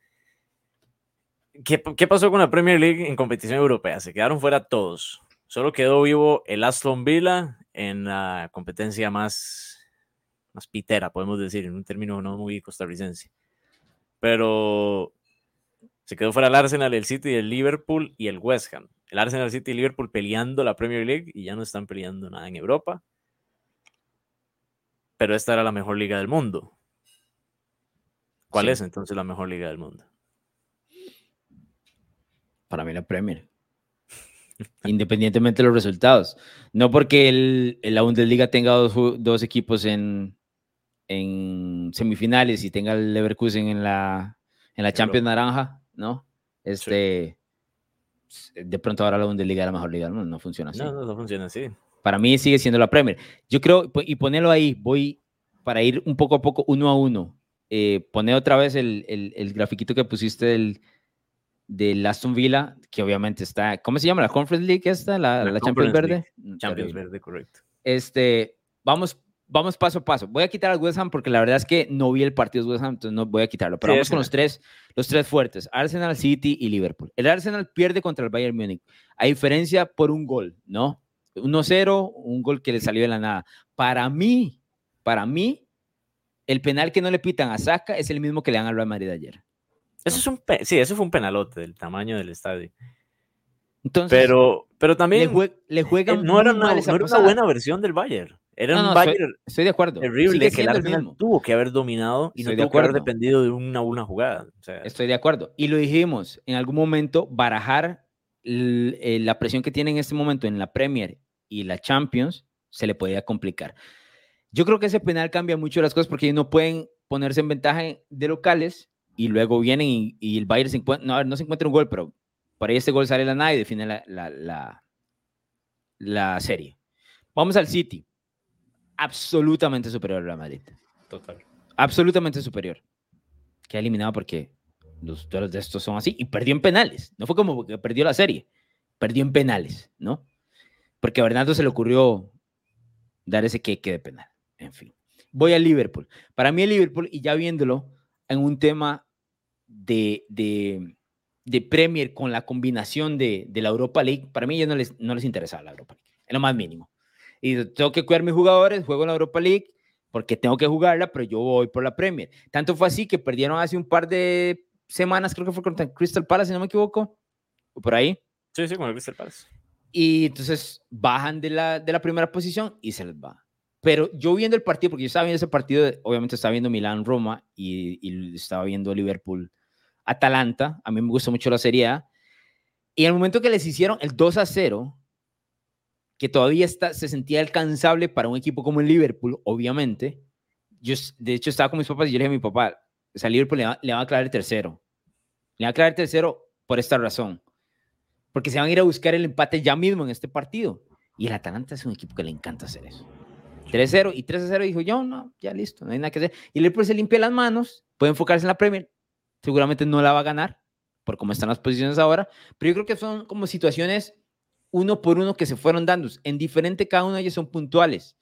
¿Qué pasó con la Premier League en competición europea? Se quedaron fuera todos. Solo quedó vivo el Aston Villa en la competencia más pitera, podemos decir, en un término no muy costarricense. Pero se quedó fuera el Arsenal, el City, el Liverpool y el West Ham. El Arsenal, City y Liverpool peleando la Premier League y ya no están peleando nada en Europa. Pero esta era la mejor liga del mundo. ¿Cuál es entonces la mejor liga del mundo? Para mí la Premier. Independientemente de los resultados. No porque la Bundesliga tenga dos equipos en semifinales y tenga el Leverkusen en la Champions naranja, ¿no? De pronto ahora la Bundesliga es la mejor liga del mundo. No funciona así. No funciona así. Para mí sigue siendo la Premier. Yo creo, y ponerlo ahí, voy para ir un poco a poco, 1 a 1. Poner otra vez el grafiquito que pusiste del Aston Villa, que obviamente está, ¿cómo se llama? ¿La Conference League esta? ¿La Champions Verde? Champions Verde, correcto. Vamos paso a paso. Voy a quitar al West Ham porque la verdad es que no vi el partido de West Ham, entonces no voy a quitarlo. Pero vamos con los tres fuertes, Arsenal, City y Liverpool. El Arsenal pierde contra el Bayern Múnich, a diferencia por un gol, ¿no? 1-0, un gol que le salió de la nada. Para mí, el penal que no le pitan a Saka es el mismo que le dan al Real Madrid ayer. Eso fue un penalote del tamaño del estadio. Entonces, pero también le juegan no era una buena versión del Bayern. Era un Bayern estoy de acuerdo. terrible que el Arsenal tuvo que haber dominado y no tuvo que haber dependido de una jugada. O sea, estoy de acuerdo. Y lo dijimos, en algún momento barajar la presión que tiene en este momento en la Premier y la Champions se le podía complicar. Yo creo que ese penal cambia mucho las cosas porque ellos no pueden ponerse en ventaja de locales y luego vienen y el Bayern no se encuentra un gol, pero por ahí este gol sale la nada y define la serie. Vamos al City. absolutamente superior al Real Madrid. Total. Absolutamente superior. Queda eliminado porque los duelos de estos son así y perdió en penales. No fue como que perdió la serie, perdió en penales, ¿no? Porque a Bernardo se le ocurrió dar ese queque de penal. En fin. Voy al Liverpool. Para mí el Liverpool, y ya viéndolo en un tema de Premier con la combinación de la Europa League, para mí ya no les interesaba la Europa League, en lo más mínimo. Y tengo que cuidar mis jugadores, juego en la Europa League porque tengo que jugarla, pero yo voy por la Premier. Tanto fue así que perdieron hace un par de semanas, creo que fue contra Crystal Palace, si no me equivoco, o por ahí. Sí, con el Crystal Palace. Y entonces bajan de la primera posición y se les va. Pero yo viendo el partido, porque yo estaba viendo ese partido, obviamente estaba viendo Milán-Roma y estaba viendo Liverpool-Atalanta. A mí me gusta mucho la Serie A. Y en el momento que les hicieron el 2-0, que todavía se sentía alcanzable para un equipo como el Liverpool, obviamente. Yo, de hecho, estaba con mis papás y yo le dije a mi papá, o sea, Liverpool le va a clavar el tercero. Le va a clavar el tercero por esta razón. Porque se van a ir a buscar el empate ya mismo en este partido. Y el Atalanta es un equipo que le encanta hacer eso. 3-0 y 3-0 dijo yo, no, ya listo, no hay nada que hacer. Y Liverpool se limpia las manos, puede enfocarse en la Premier. Seguramente no la va a ganar por cómo están las posiciones ahora. Pero yo creo que son como situaciones uno por uno que se fueron dando. En diferente, cada uno de ellos son puntuales.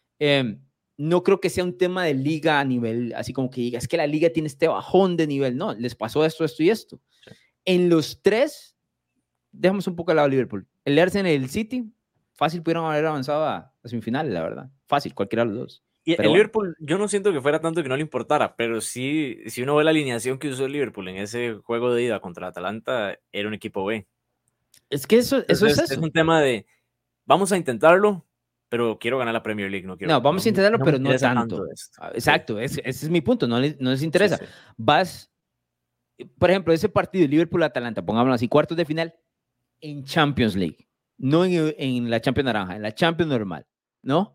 No creo que sea un tema de liga a nivel, así como que diga, es que la liga tiene este bajón de nivel. No, les pasó esto, esto y esto. Sí. En los tres, dejamos un poco al lado de Liverpool. El Arsenal y el City, fácil pudieron haber avanzado a semifinales, la verdad. Fácil, cualquiera de los dos. Y el Liverpool, yo no siento que fuera tanto que no le importara, pero sí, si uno ve la alineación que usó el Liverpool en ese juego de ida contra Atalanta, era un equipo B. Es que eso es eso. Es un tema de, vamos a intentarlo, pero quiero ganar la Premier League. Vamos a intentarlo, pero no tanto. Exacto, sí. Ese es mi punto, no les interesa. Sí. Vas, por ejemplo, ese partido Liverpool-Atalanta, pongámoslo así, cuartos de final en Champions League, no en la Champions Naranja, en la Champions normal, ¿no?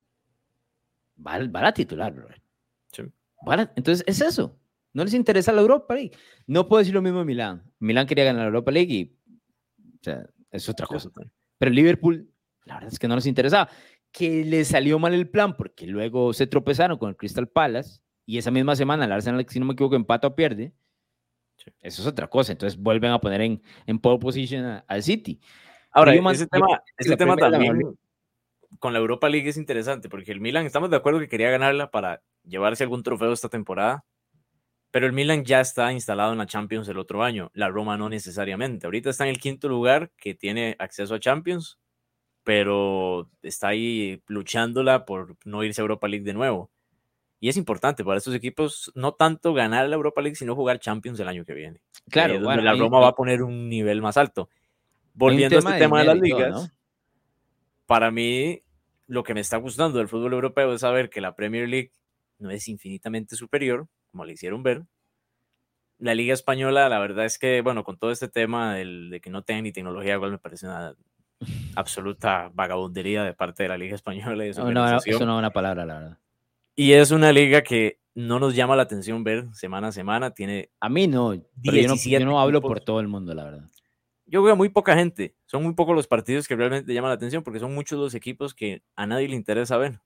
Va a titular, bro. Sí. Entonces, es eso. No les interesa la Europa League. No puedo decir lo mismo de Milán. Milán quería ganar la Europa League y o sea, es otra cosa. Pero Liverpool, la verdad es que no les interesaba. Que les salió mal el plan porque luego se tropezaron con el Crystal Palace y esa misma semana el Arsenal, si no me equivoco, empata o pierde. Sí. Eso es otra cosa. Entonces vuelven a poner en pole position al City. Ahora, ese tema también con la Europa League es interesante porque el Milan, estamos de acuerdo que quería ganarla para llevarse algún trofeo esta temporada. Pero el Milan ya está instalado en la Champions el otro año. La Roma no necesariamente. Ahorita está en el quinto lugar que tiene acceso a Champions, pero está ahí luchándola por no irse a Europa League de nuevo. Y es importante para estos equipos no tanto ganar la Europa League, sino jugar Champions el año que viene. Claro, donde la Roma va a poner un nivel más alto. Volviendo a este tema de las ligas, todo, ¿no? Para mí lo que me está gustando del fútbol europeo es saber que la Premier League no es infinitamente superior, como le hicieron ver. La Liga Española, la verdad es que, bueno, con todo este tema de que no tengan ni tecnología, igual me parece una absoluta vagabundería de parte de la Liga Española y de su organización. Eso no es una palabra, la verdad. Y es una liga que no nos llama la atención ver semana a semana. Tiene a mí no, pero yo no hablo por todo el mundo, la verdad. Yo veo muy poca gente. Son muy pocos los partidos que realmente llaman la atención porque son muchos los equipos que a nadie le interesa ver.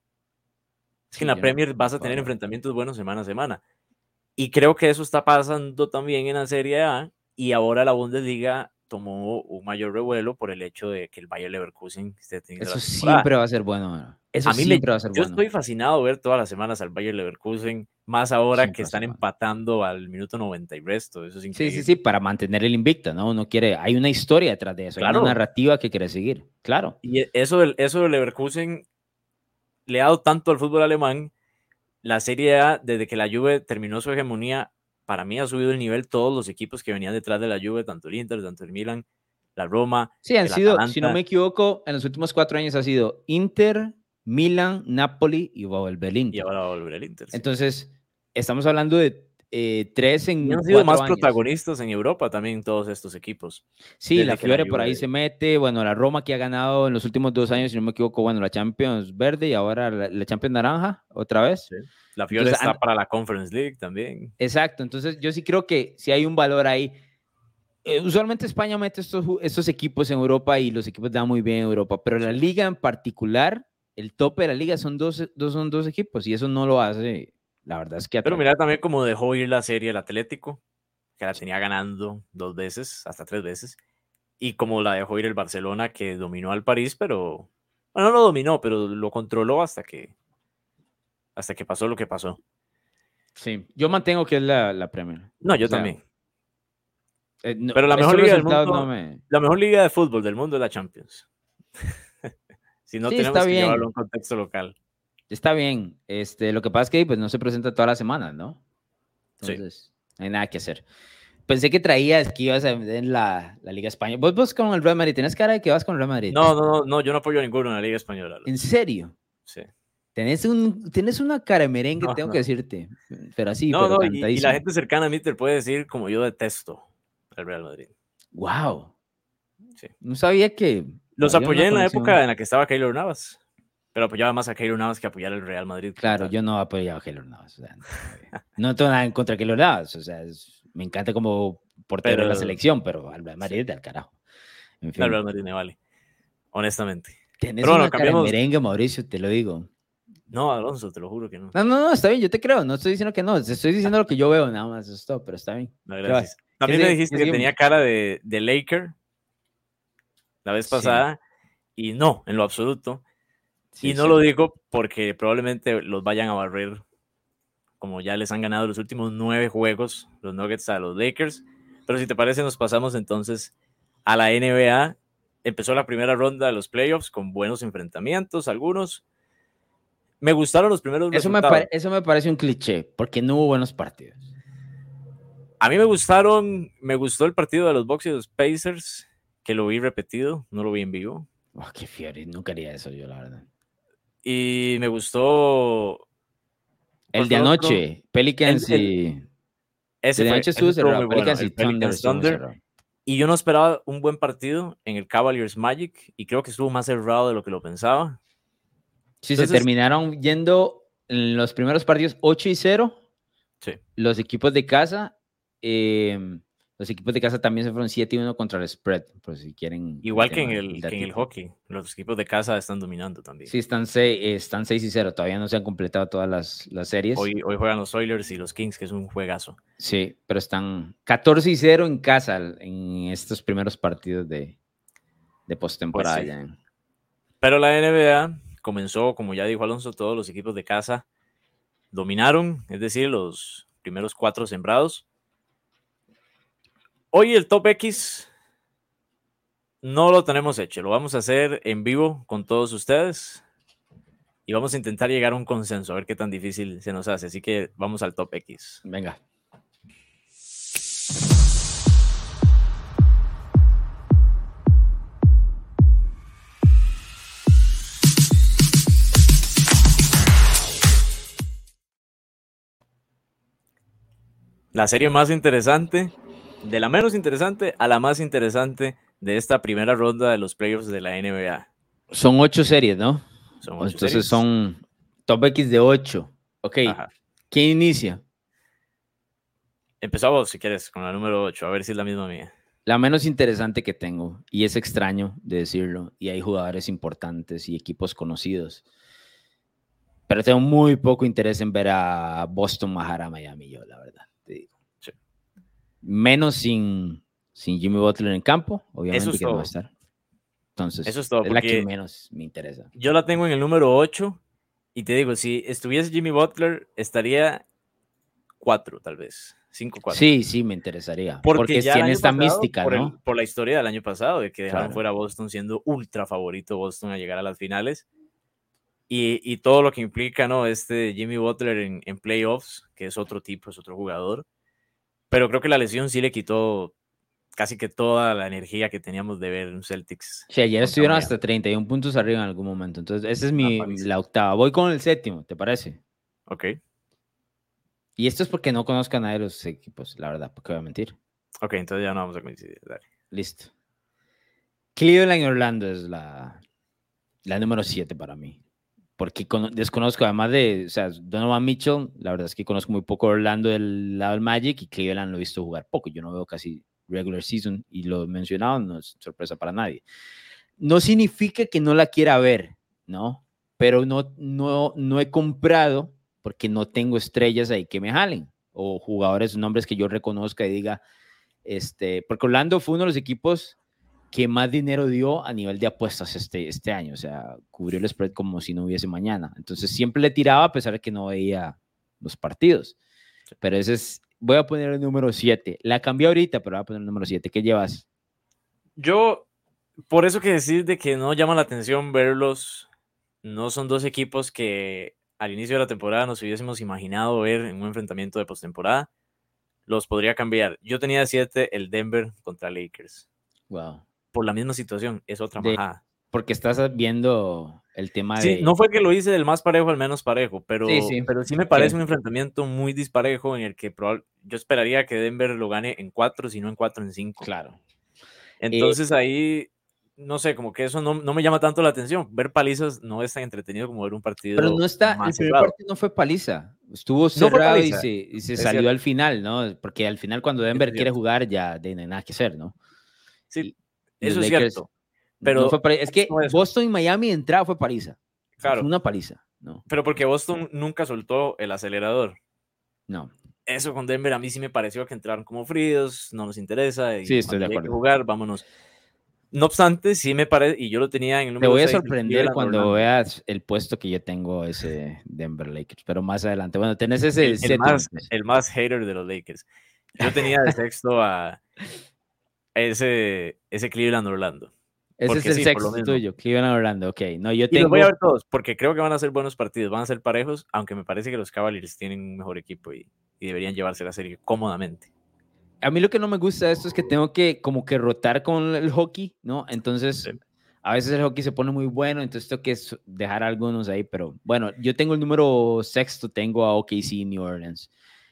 Es que en la Premier vas a tener enfrentamientos buenos semana a semana. Y creo que eso está pasando también en la Serie A y ahora la Bundesliga tomó un mayor revuelo por el hecho de que el Bayer Leverkusen esté teniendo eso siempre va a ser bueno. Eso a mí siempre va a ser bueno. Yo estoy fascinado ver todas las semanas al Bayer Leverkusen, más ahora siempre que están empatando al minuto 90 y resto. Eso es increíble. Sí, para mantener el invicto, ¿no? Uno quiere, hay una historia detrás de eso, claro. Hay una narrativa que quiere seguir, claro. Y eso de Leverkusen le ha dado tanto al fútbol alemán. La Serie A, desde que la Juve terminó su hegemonía, para mí ha subido el nivel todos los equipos que venían detrás de la Juve, tanto el Inter, tanto el Milan, la Roma. Sí, han sido, Atalanta. Si no me equivoco, en los últimos 4 años ha sido Inter, Milan, Napoli y va a volver el Inter. Y ahora va a volver el Inter. Sí. Entonces, estamos hablando de 3 en 4 años. Y han sido más protagonistas en Europa también todos estos equipos. Sí, la Fiore por ahí se mete, bueno, la Roma que ha ganado en los últimos 2 años, si no me equivoco, bueno, la Champions verde y ahora la Champions naranja, otra vez. Sí. La Fiore está para la Conference League también. Exacto, entonces yo sí creo que si hay un valor ahí. Usualmente España mete estos equipos en Europa y los equipos dan muy bien en Europa, pero la liga en particular el tope de la liga son son dos equipos y eso no lo hace, la verdad es que Pero mira atractivo. también como dejó ir la serie el Atlético, que la tenía ganando 2 veces, hasta 3 veces, y como la dejó ir el Barcelona, que dominó al París, pero, bueno, no lo dominó, pero lo controló hasta que pasó lo que pasó. Sí, yo mantengo que es la Premier. No, O yo sea, también. Pero la mejor estos liga del resultados no mundo, me... la mejor liga de fútbol del mundo es la Champions. Si no Sí, tenemos que llevarlo a un contexto local. está bien. Lo que pasa es que pues, no se presenta todas las semanas, ¿no? Sí. Entonces, no hay nada que hacer. Pensé que traías que ibas a meter en la Liga Española. Vos con el Real Madrid, tenés cara de que vas con el Real Madrid. No, no, no, no, yo no apoyo a ninguno en la liga española. ¿En serio? Sí. Tenés una cara de merengue, No, tengo que no. decirte. Pero así, No, pero no, y la cantadísimo. gente cercana a mí te puede decir como yo detesto al Real Madrid. Wow. Sí. No sabía que Los había una apoyé en la época conexión. en la que estaba Keylor Navas, pero apoyaba más a Keylor Navas que apoyar al Real Madrid como Claro, tal. yo no apoyaba a Keylor Navas. O sea, no tengo nada en contra de Keylor Navas. O sea, me encanta como portero de la Pero selección, pero al Real sí, Madrid del carajo. En al fin. Real Madrid me vale, honestamente. Tenés Pero bueno, una cara de cambiemos. merengue, Mauricio, te lo digo. No, Alonso, te lo juro que no. No, no, no, está bien, yo te creo. No estoy diciendo que no. Te estoy diciendo lo que yo veo, nada más. Eso es todo, pero está bien. No, ¿Qué va? gracias. También me dijiste ¿Qué que tenía seguimos? cara de Laker la vez Sí, pasada y no, en lo absoluto. sí, Y es no lo cierto. digo porque probablemente los vayan a barrer, como ya les han ganado los últimos 9 juegos los Nuggets a los Lakers. Pero si te parece, nos pasamos entonces a la NBA. Empezó la primera ronda de los playoffs con buenos enfrentamientos, algunos. Me gustaron los primeros resultados. Eso me parece un cliché, porque no hubo buenos partidos. A mí me gustó el partido de los Bucks y los Pacers, que lo vi repetido, no lo vi en vivo. Oh, qué fiero, no quería eso yo, la verdad. Y me gustó, ¿cuál El de fue el otro? anoche, Pelicans El, y... ese De anoche ese estuvo estuvo cerrado, muy bueno, Pelicans y el Thunder Pelicans estuvo muy Thunder. cerrado. Y yo no esperaba un buen partido en el Cavaliers Magic y creo que estuvo más cerrado de lo que lo pensaba. Sí, se Entonces, terminaron yendo en los primeros partidos 8-0. sí, Los equipos de casa, eh, los equipos de casa también se fueron 7-1 contra el spread, por si quieren el igual tema, el que en el datito. hockey, los equipos de casa están dominando también. Sí, están 6-0, todavía no se han completado todas las series. Hoy juegan los Oilers y los Kings, que es un juegazo. Sí, pero están 14-0 en casa en estos primeros partidos de Pues postemporada sí. ya. Pero la NBA comenzó, como ya dijo Alonso, todos los equipos de casa dominaron, es decir, los primeros 4 sembrados. Hoy el Top X no lo tenemos hecho, lo vamos a hacer en vivo con todos ustedes y vamos a intentar llegar a un consenso, a ver qué tan difícil se nos hace. Así que vamos al Top X. Venga. La serie más interesante, de la menos interesante a la más interesante de esta primera ronda de los playoffs de la NBA. Son 8 series, ¿no? Son 8 Entonces series. son top X de 8. Ok. Ajá. ¿Quién inicia? Empezamos, si quieres, con la número 8, a ver si es la misma mía. La menos interesante que tengo, y es extraño de decirlo, y hay jugadores importantes y equipos conocidos, pero tengo muy poco interés en ver a Boston bajar a Miami, yo, la verdad, te digo. Sí. Menos sin Jimmy Butler en campo, Eso obviamente es que no va a todo. estar. Entonces, Eso es todo, es la que porque menos me interesa. yo la tengo en el número 8 y te digo, si estuviese Jimmy Butler, estaría 4 tal vez, 5-4. Sí, sí, me interesaría, Porque porque ya el tiene año esta pasado, mística, ¿no? por la historia del año pasado, de que dejaron Claro. fuera a Boston siendo ultra favorito Boston a llegar a las finales, y todo lo que implica, ¿no? Este Jimmy Butler en playoffs, que es otro tipo, es otro jugador, pero creo que la lesión sí le quitó casi que toda la energía que teníamos de ver un Celtics Sí, ayer contra estuvieron Miami. hasta 31 puntos arriba en algún momento, entonces esa es Ah, la buenísimo. octava. Voy con el séptimo, ¿te parece? Ok, Y esto es porque no conozco a nadie de los equipos, la verdad, porque voy a mentir. ok, entonces ya no vamos a coincidir. Dale. Listo. Cleveland y Orlando es la número 7 para mí. Porque desconozco, además de, o sea, Donovan Mitchell, la verdad es que conozco muy poco Orlando del lado del Magic y Cleveland lo he visto jugar poco. Yo no veo casi regular season y lo he mencionado, no es sorpresa para nadie. No significa que no la quiera ver, ¿no? pero no he comprado porque no tengo estrellas ahí que me jalen o jugadores, nombres que yo reconozca y diga, porque Orlando fue uno de los equipos que más dinero dio a nivel de apuestas este año, o sea, cubrió el spread como si no hubiese mañana. Entonces siempre le tiraba a pesar de que no veía los partidos. Pero voy a poner el número 7. La cambié ahorita, pero voy a poner el número 7. ¿Qué llevas? Yo, por eso que decís de que no llama la atención verlos, no son dos equipos que al inicio de la temporada nos hubiésemos imaginado ver en un enfrentamiento de postemporada. Los podría cambiar. Yo tenía de 7 el Denver contra Lakers. Wow. Por la misma situación, es otra majada. Porque estás viendo el tema sí, de... no fue que lo hice del más parejo al menos parejo, pero Sí. pero sí me parece un enfrentamiento muy disparejo en el que yo esperaría que Denver lo gane en 4, si no en 4 en 5. Claro. Entonces ahí, no sé, como que eso no me llama tanto la atención. Ver palizas no es tan entretenido como ver un Pero partido no está, el más primer cerrado. partido no fue paliza, estuvo No fue cerrado paliza, y se es salió cierto, al final, ¿no? Porque al final cuando eso Denver es quiere cierto. jugar ya no hay nada que hacer, ¿no? Sí, Y los eso es Lakers cierto, no fue pero paliza. Es que justo eso, Boston y Miami de entrada fue paliza. Fue claro, una paliza, ¿no? pero porque Boston nunca soltó el acelerador. No. Eso con Denver a mí sí me pareció que entraron como fríos, no nos interesa Sí, y estoy cuando de llegue a acuerdo. jugar, vámonos. No obstante, sí me parece, y yo lo tenía en el Te número voy a 6, sorprender Cleveland, cuando Orlando. veas el puesto que yo tengo ese Denver Lakers, pero más adelante. Bueno, tenés ese El séptimo, más, pues. el más hater de los Lakers. Yo tenía de sexto a ese Cleveland Orlando. Ese es Porque el sí, por lo sexto mismo. tuyo, Cleveland Orlando. Ok, no, yo Y los voy a tengo... ver todos, porque creo que van a ser buenos partidos, van a ser parejos, aunque me parece que los Cavaliers tienen un mejor equipo y deberían llevarse la serie cómodamente. A mí lo que no me gusta de esto es que tengo que como que rotar con el hockey, ¿no? Entonces, Sí. a veces el hockey se pone muy bueno, entonces tengo que dejar a algunos ahí, pero bueno, yo tengo el número sexto, tengo a OKC New Orleans.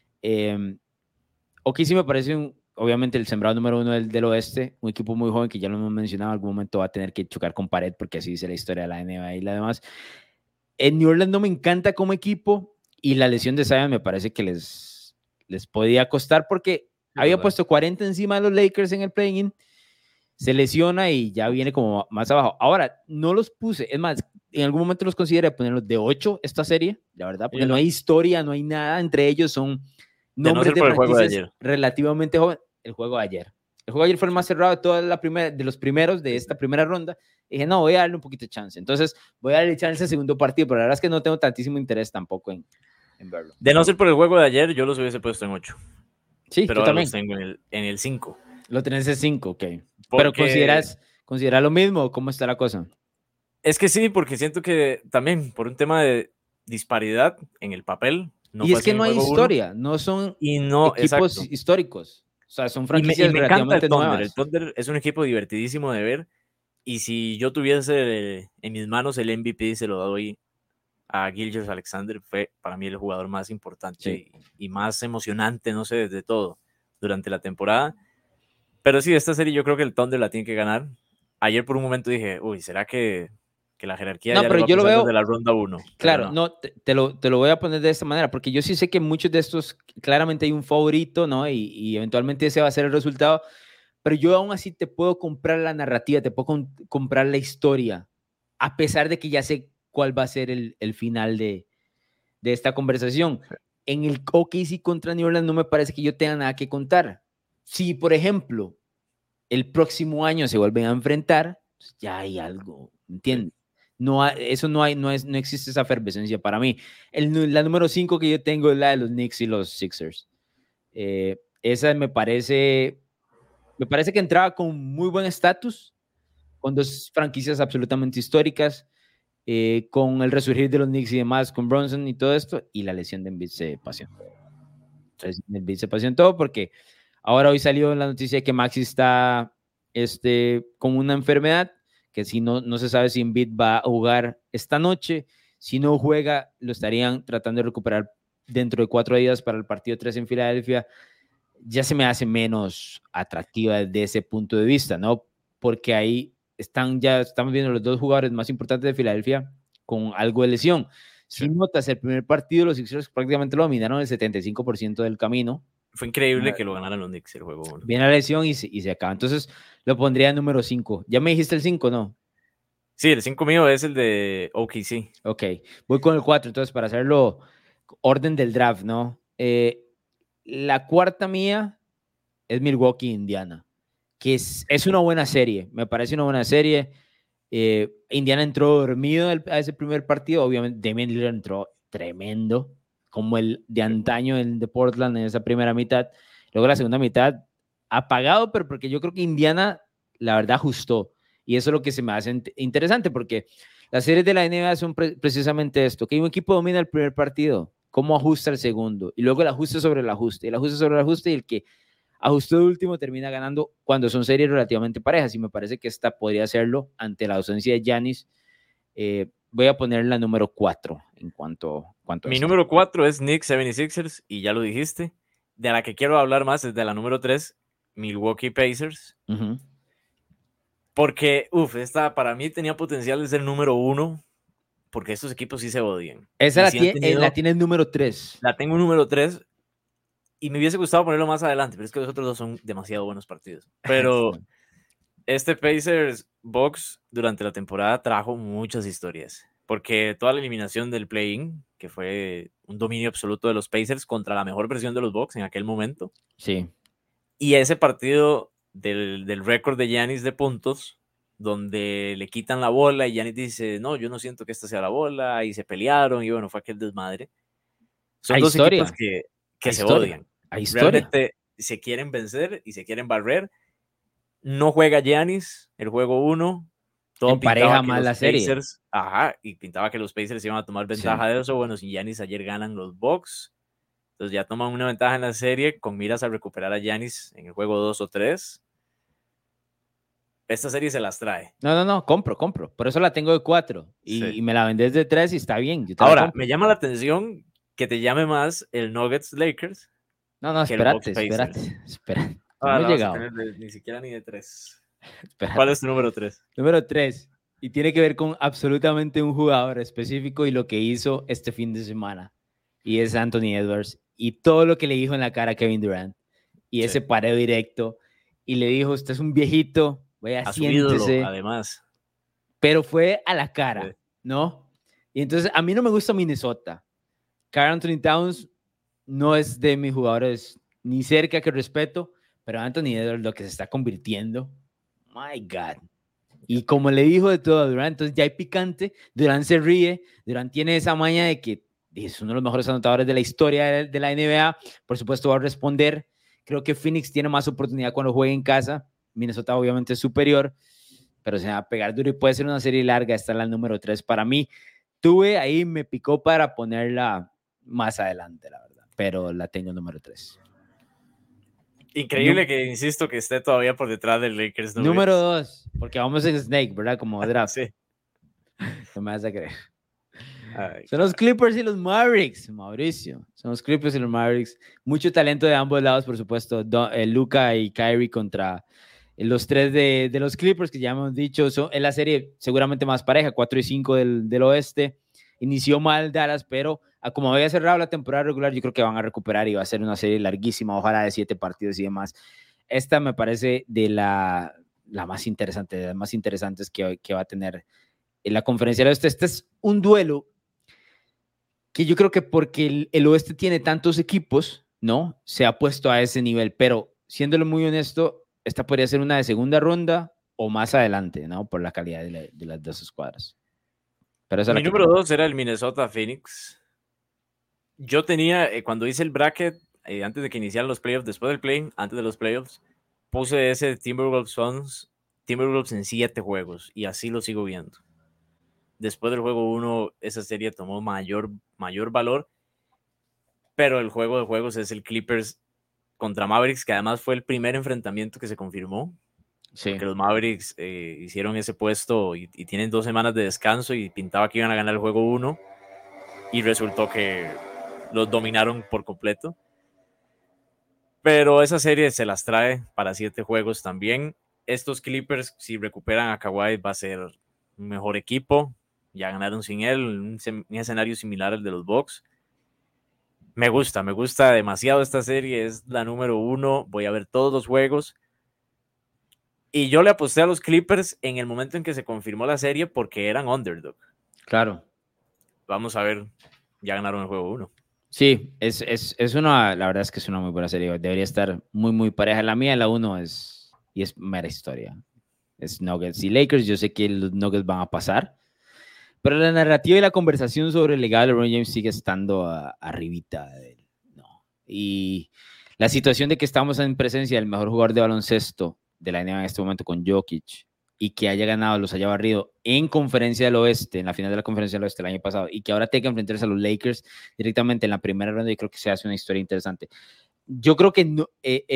OKC me parece obviamente el sembrado número 1 del oeste, un equipo muy joven que ya lo hemos mencionado, en algún momento va a tener que chocar con pared porque así dice la historia de la NBA y la demás. En New Orleans no me encanta como equipo y la lesión de Zion me parece que les podía costar porque Sí, había total. puesto 40 encima de los Lakers en el play-in, se lesiona y ya viene como más abajo. Ahora, no los puse, es más, en algún momento los consideré ponerlos de 8 esta serie, la verdad, porque Yo no no. hay historia, no hay nada entre ellos, son De no nombres ser de por el juego de franquicias ayer. relativamente jóvenes. El juego de ayer. El juego de ayer fue el más cerrado de toda de los primeros de esta primera ronda. Y dije, no, voy a darle un poquito de chance. Entonces, voy a darle chance al segundo partido, pero la verdad es que no tengo tantísimo interés tampoco en verlo. De no ser por el juego de ayer, yo los hubiese puesto en 8. Sí, Pero yo ahora los también. tengo en el 5. Lo tenés en 5, ok. Pero Porque ¿consideras lo mismo o cómo está la cosa? es que sí, porque siento que también por un tema de disparidad en el papel, no Y fue es así que en no el hay juego 1. historia, no son Y no, equipos exacto. históricos. O sea, son Y franquicias me encanta el relativamente Thunder. El nuevas. Thunder es un equipo divertidísimo de ver. Y si yo tuviese en mis manos el MVP, se lo doy a Gilgeous-Alexander. Fue para mí el jugador más importante Sí. y más emocionante, no sé, de todo durante la temporada. Pero sí, esta serie yo creo que el Thunder la tiene que ganar. Ayer por un momento dije, uy, ¿será que la jerarquía No, ya les pero va a yo lo pesar desde veo, la ronda 1? Pero claro, no. no, te lo voy a poner de esta manera, porque yo sí sé que muchos de estos, claramente hay un favorito, ¿no? Y eventualmente ese va a ser el resultado, pero yo aún así te puedo comprar la narrativa, te puedo comprar la historia, a pesar de que ya sé cuál va a ser el final de esta conversación. En el OKC contra New Orleans no me parece que yo tenga nada que contar. Si, por ejemplo, el próximo año se vuelven a enfrentar, pues ya hay algo, Sí. ¿entiendes? No eso no existe esa efervescencia para mí. La número 5 que yo tengo es la de los Knicks y los Sixers. Esa me parece que entraba con muy buen estatus, con dos franquicias absolutamente históricas, con el resurgir de los Knicks y demás, con Bronson y todo esto, y la lesión de Embiid se paseó. Entonces, Embiid se paseó en todo porque ahora hoy salió la noticia de que Maxi está con una enfermedad, que si no se sabe si Embiid va a jugar esta noche. Si no juega, lo estarían tratando de recuperar dentro de 4 días para el partido 3 en Filadelfia. Ya se me hace menos atractiva desde ese punto de vista, ¿no? Porque ahí ya estamos viendo los dos jugadores más importantes de Filadelfia con algo de lesión. Sí. Si notas el primer partido, los Sixers prácticamente lo dominaron el 75% del camino. Fue increíble que lo ganaran los Knicks el juego 1. Viene la lesión y se acaba. Entonces lo pondría en número 5. Ya me dijiste el 5, ¿no? Sí, el 5 mío es el de OKC. Ok, voy con el 4, entonces para hacerlo orden del draft, ¿no? La cuarta mía es Milwaukee, Indiana, que es una buena serie, me parece una buena serie. Indiana entró dormido a ese primer partido, obviamente Damian Lillard entró tremendo, como el de antaño el de Portland en esa primera mitad. Luego la segunda mitad apagado, pero porque yo creo que Indiana la verdad ajustó. Y eso es lo que se me hace interesante, porque las series de la NBA son precisamente esto, que un equipo domina el primer partido, cómo ajusta el segundo, y luego el ajuste sobre el ajuste, el ajuste sobre el ajuste, y el que ajustó de último termina ganando cuando son series relativamente parejas, y me parece que esta podría hacerlo ante la ausencia de Giannis. Voy a poner la número 4 en cuanto a Mi esto. número 4 es Knicks 76ers, y ya lo dijiste. De la que quiero hablar más es de la número 3, Milwaukee Pacers. Uh-huh. Porque, esta para mí tenía potencial de ser número 1, porque estos equipos sí se odian. Esa Y sí han la tenido, tiene el número 3. la tengo número 3, y me hubiese gustado ponerlo más adelante, pero es que los otros dos son demasiado buenos partidos. Pero este Pacers Box durante la temporada trajo muchas historias, porque toda la eliminación del play-in, que fue un dominio absoluto de los Pacers contra la mejor versión de los Bucks en aquel momento, Sí. y ese partido del récord de Giannis de puntos, donde le quitan la bola y Giannis dice, no, yo no siento que esta sea la bola, y se pelearon, y bueno, fue aquel desmadre. Son Hay dos equipos historia, que hay se historia, odian. hay historia. Realmente se quieren vencer y se quieren barrer. No juega Giannis el juego 1. Todo pintaba Empareja que más los la serie. Pacers, y pintaba que los Pacers iban a tomar Sí. ventaja de eso. Bueno, si Giannis ayer ganan los Bucks, entonces ya toman una ventaja en la serie con miras a recuperar a Giannis en el juego 2 o 3. Esta serie se las trae. No, compro. Por eso la tengo de 4. Sí. Y me la vendes de 3 y está bien, yo te la Ahora, me compro. llama la atención que te llame más el Nuggets Lakers No, que el Bucks espérate, Pacers. espérate. No Ah, hemos la vas a llegado. tener ni siquiera ni de 3. ¿Cuál Espérate. es tu número 3? Número 3. Y tiene que ver con absolutamente un jugador específico y lo que hizo este fin de semana. Y es Anthony Edwards. Y todo lo que le dijo en la cara a Kevin Durant. Y Sí. ese pareo directo. Y le dijo, usted es un viejito, vaya, A su ídolo, siéntese. además. Pero fue a la Sí. cara, ¿no? Y entonces a mí no me gusta Minnesota. Karl Anthony Towns no es de mis jugadores ni cerca que respeto, pero Anthony Edwards lo que se está convirtiendo, my God. Y como le dijo de todo a Durant, entonces ya hay picante, Durant se ríe, Durant tiene esa maña de que es uno de los mejores anotadores de la historia de la NBA, por supuesto va a responder, creo que Phoenix tiene más oportunidad cuando juegue en casa, Minnesota obviamente es superior, pero se va a pegar duro y puede ser una serie larga, esta es la número 3 para mí. Tuve ahí, me picó para ponerla más adelante, la verdad, pero la tengo número 3. Increíble que, insisto, que esté todavía por detrás del Lakers Número Nuggets. 2, porque vamos en Snake, ¿verdad? Como draft. Sí. No me vas a creer. Ay, Son los Clippers y los Mavericks, Mauricio. Son los Clippers y los Mavericks. Mucho talento de ambos lados, por supuesto. Luka y Kyrie contra los 3 de los Clippers, que ya hemos dicho, es la serie seguramente más pareja, 4 y 5 del oeste. Inició mal Dallas, pero como había cerrado la temporada regular, yo creo que van a recuperar y va a ser una serie larguísima, ojalá de 7 partidos y demás. Esta me parece de la más interesante, de las más interesantes que va a tener en la conferencia del oeste. Este es un duelo que yo creo que porque el oeste tiene tantos equipos, ¿no? Se ha puesto a ese nivel, pero siéndolo muy honesto, esta podría ser una de segunda ronda o más adelante, ¿no? Por la calidad de las dos escuadras. Pero esa es la mi que número tengo. 2 era el Minnesota Phoenix. Yo tenía, cuando hice el bracket, antes de que iniciaran los playoffs, después del play, antes de los playoffs, puse ese Timberwolves Suns, Timberwolves en 7 juegos, y así lo sigo viendo. Después del juego 1, esa serie tomó mayor valor, pero el juego de juegos es el Clippers contra Mavericks, que además fue el primer enfrentamiento que se confirmó, Sí. porque los Mavericks hicieron ese puesto y tienen 2 semanas de descanso y pintaba que iban a ganar el juego 1, y resultó que los dominaron por completo. Pero esa serie se las trae para 7 juegos también. Estos Clippers, si recuperan a Kawhi, va a ser un mejor equipo. Ya ganaron sin él, un escenario similar al de los Bucks. Me gusta demasiado esta serie. Es la número 1. Voy a ver todos los juegos. Y yo le aposté a los Clippers en el momento en que se confirmó la serie porque eran underdog. Claro. Vamos a ver, ya ganaron el juego 1. Sí, es una, la verdad es que es una muy buena serie. Debería estar muy, muy pareja. La mía, la 1 y es mera historia. Es Nuggets y Lakers. Yo sé que los Nuggets van a pasar, pero la narrativa y la conversación sobre el legado de LeBron James sigue estando arribita de él, ¿no? Y la situación de que estamos en presencia del mejor jugador de baloncesto de la NBA en este momento con Jokic y que haya ganado, los haya barrido en Conferencia del Oeste, en la final de la Conferencia del Oeste el año pasado, y que ahora tenga que enfrentarse a los Lakers directamente en la primera ronda, yo creo que se hace una historia interesante. Yo creo que no,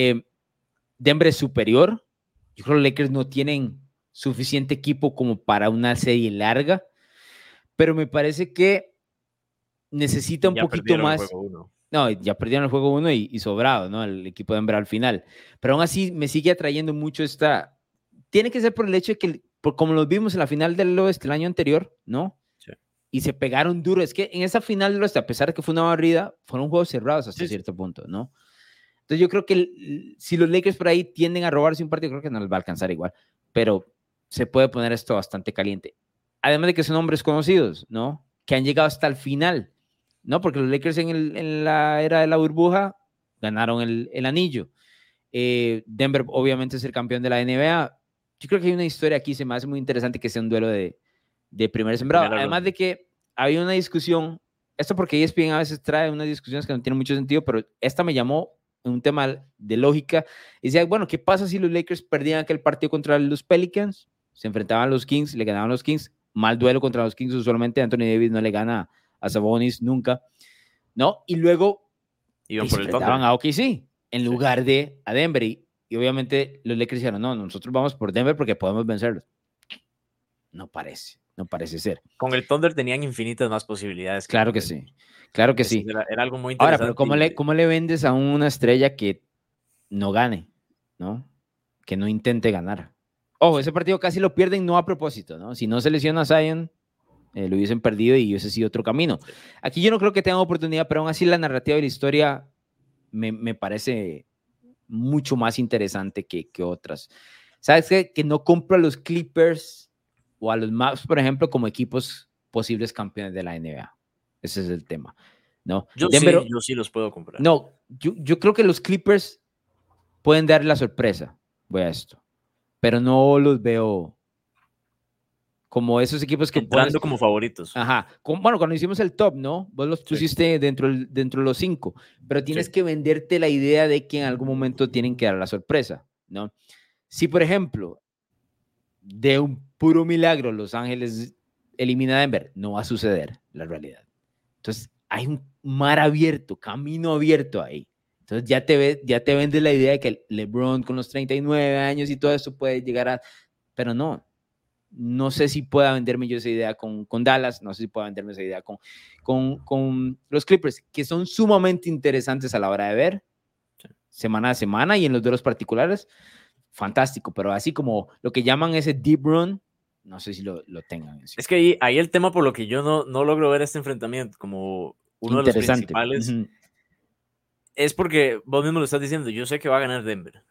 Denver es superior. Yo creo que los Lakers no tienen suficiente equipo como para una serie larga, pero me parece que necesita un Ya poquito perdieron el más. juego 1. No, ya perdieron el juego 1 y sobrado, ¿no? El equipo de Denver al final. Pero aún así me sigue atrayendo mucho esta. Tiene que ser por el hecho de que, por como los vimos en la final del Oeste el año anterior, ¿no? Sí. Y se pegaron duro. Es que en esa final del Oeste, a pesar de que fue una barrida, fueron juegos cerrados hasta cierto punto, ¿no? Entonces yo creo que si los Lakers por ahí tienden a robarse un partido, creo que no les va a alcanzar igual. Pero se puede poner esto bastante caliente. Además de que son hombres conocidos, ¿no? Que han llegado hasta el final, ¿no? Porque los Lakers en la era de la burbuja ganaron el anillo. Denver obviamente es el campeón de la NBA. Yo creo que hay una historia aquí, se me hace muy interesante que sea un duelo de primer sembrado. Además de que había una discusión, esto porque ESPN a veces trae unas discusiones que no tienen mucho sentido, pero esta me llamó un tema de lógica. Y decía, bueno, ¿qué pasa si los Lakers perdían aquel partido contra los Pelicans? Se enfrentaban a los Kings, le ganaban los Kings. Mal duelo contra los Kings, usualmente Anthony Davis no le gana a Sabonis nunca, ¿no? Y luego iban se por el enfrentaban Thunder a OKC en lugar de a Denver. Y obviamente los Lakers dijeron, no, nosotros vamos por Denver porque podemos vencerlos. No parece ser. Con el Thunder tenían infinitas más posibilidades. Claro que sí, claro que sí. Era algo muy Ahora, interesante. pero ¿cómo le vendes a una estrella que no gane, ¿no? Que no intente ganar? Ojo, ese partido casi lo pierden no a propósito, ¿no? Si no se lesiona a Zion, lo hubiesen perdido y ese sí otro camino. Aquí yo no creo que tengan oportunidad, pero aún así la narrativa y la historia me parece mucho más interesante que otras. ¿Sabes qué? Que no compro a los Clippers o a los Mavs, por ejemplo, como equipos posibles campeones de la NBA. Ese es el tema, ¿no? Yo Denver, sí los puedo comprar. no, yo creo que los Clippers pueden dar la sorpresa, voy a esto, pero no los veo como esos equipos que entrando pones como favoritos. Ajá. Bueno, cuando hicimos el top, ¿no? Vos los pusiste dentro de los 5, pero tienes que venderte la idea de que en algún momento tienen que dar la sorpresa, ¿no? Si, por ejemplo, de un puro milagro Los Ángeles elimina a Denver, no va a suceder la realidad. Entonces, hay un mar abierto, camino abierto ahí. Entonces, ya te vendes la idea de que LeBron con los 39 años y todo eso puede llegar a... Pero no sé si pueda venderme yo esa idea con Dallas, no sé si pueda venderme esa idea con los Clippers, que son sumamente interesantes a la hora de ver, semana a semana y en los duelos particulares, fantástico, pero así como lo que llaman ese deep run, no sé si lo tengan. Es que ahí el tema por lo que yo no logro ver este enfrentamiento como uno de los principales es porque vos mismo lo estás diciendo, yo sé que va a ganar Denver.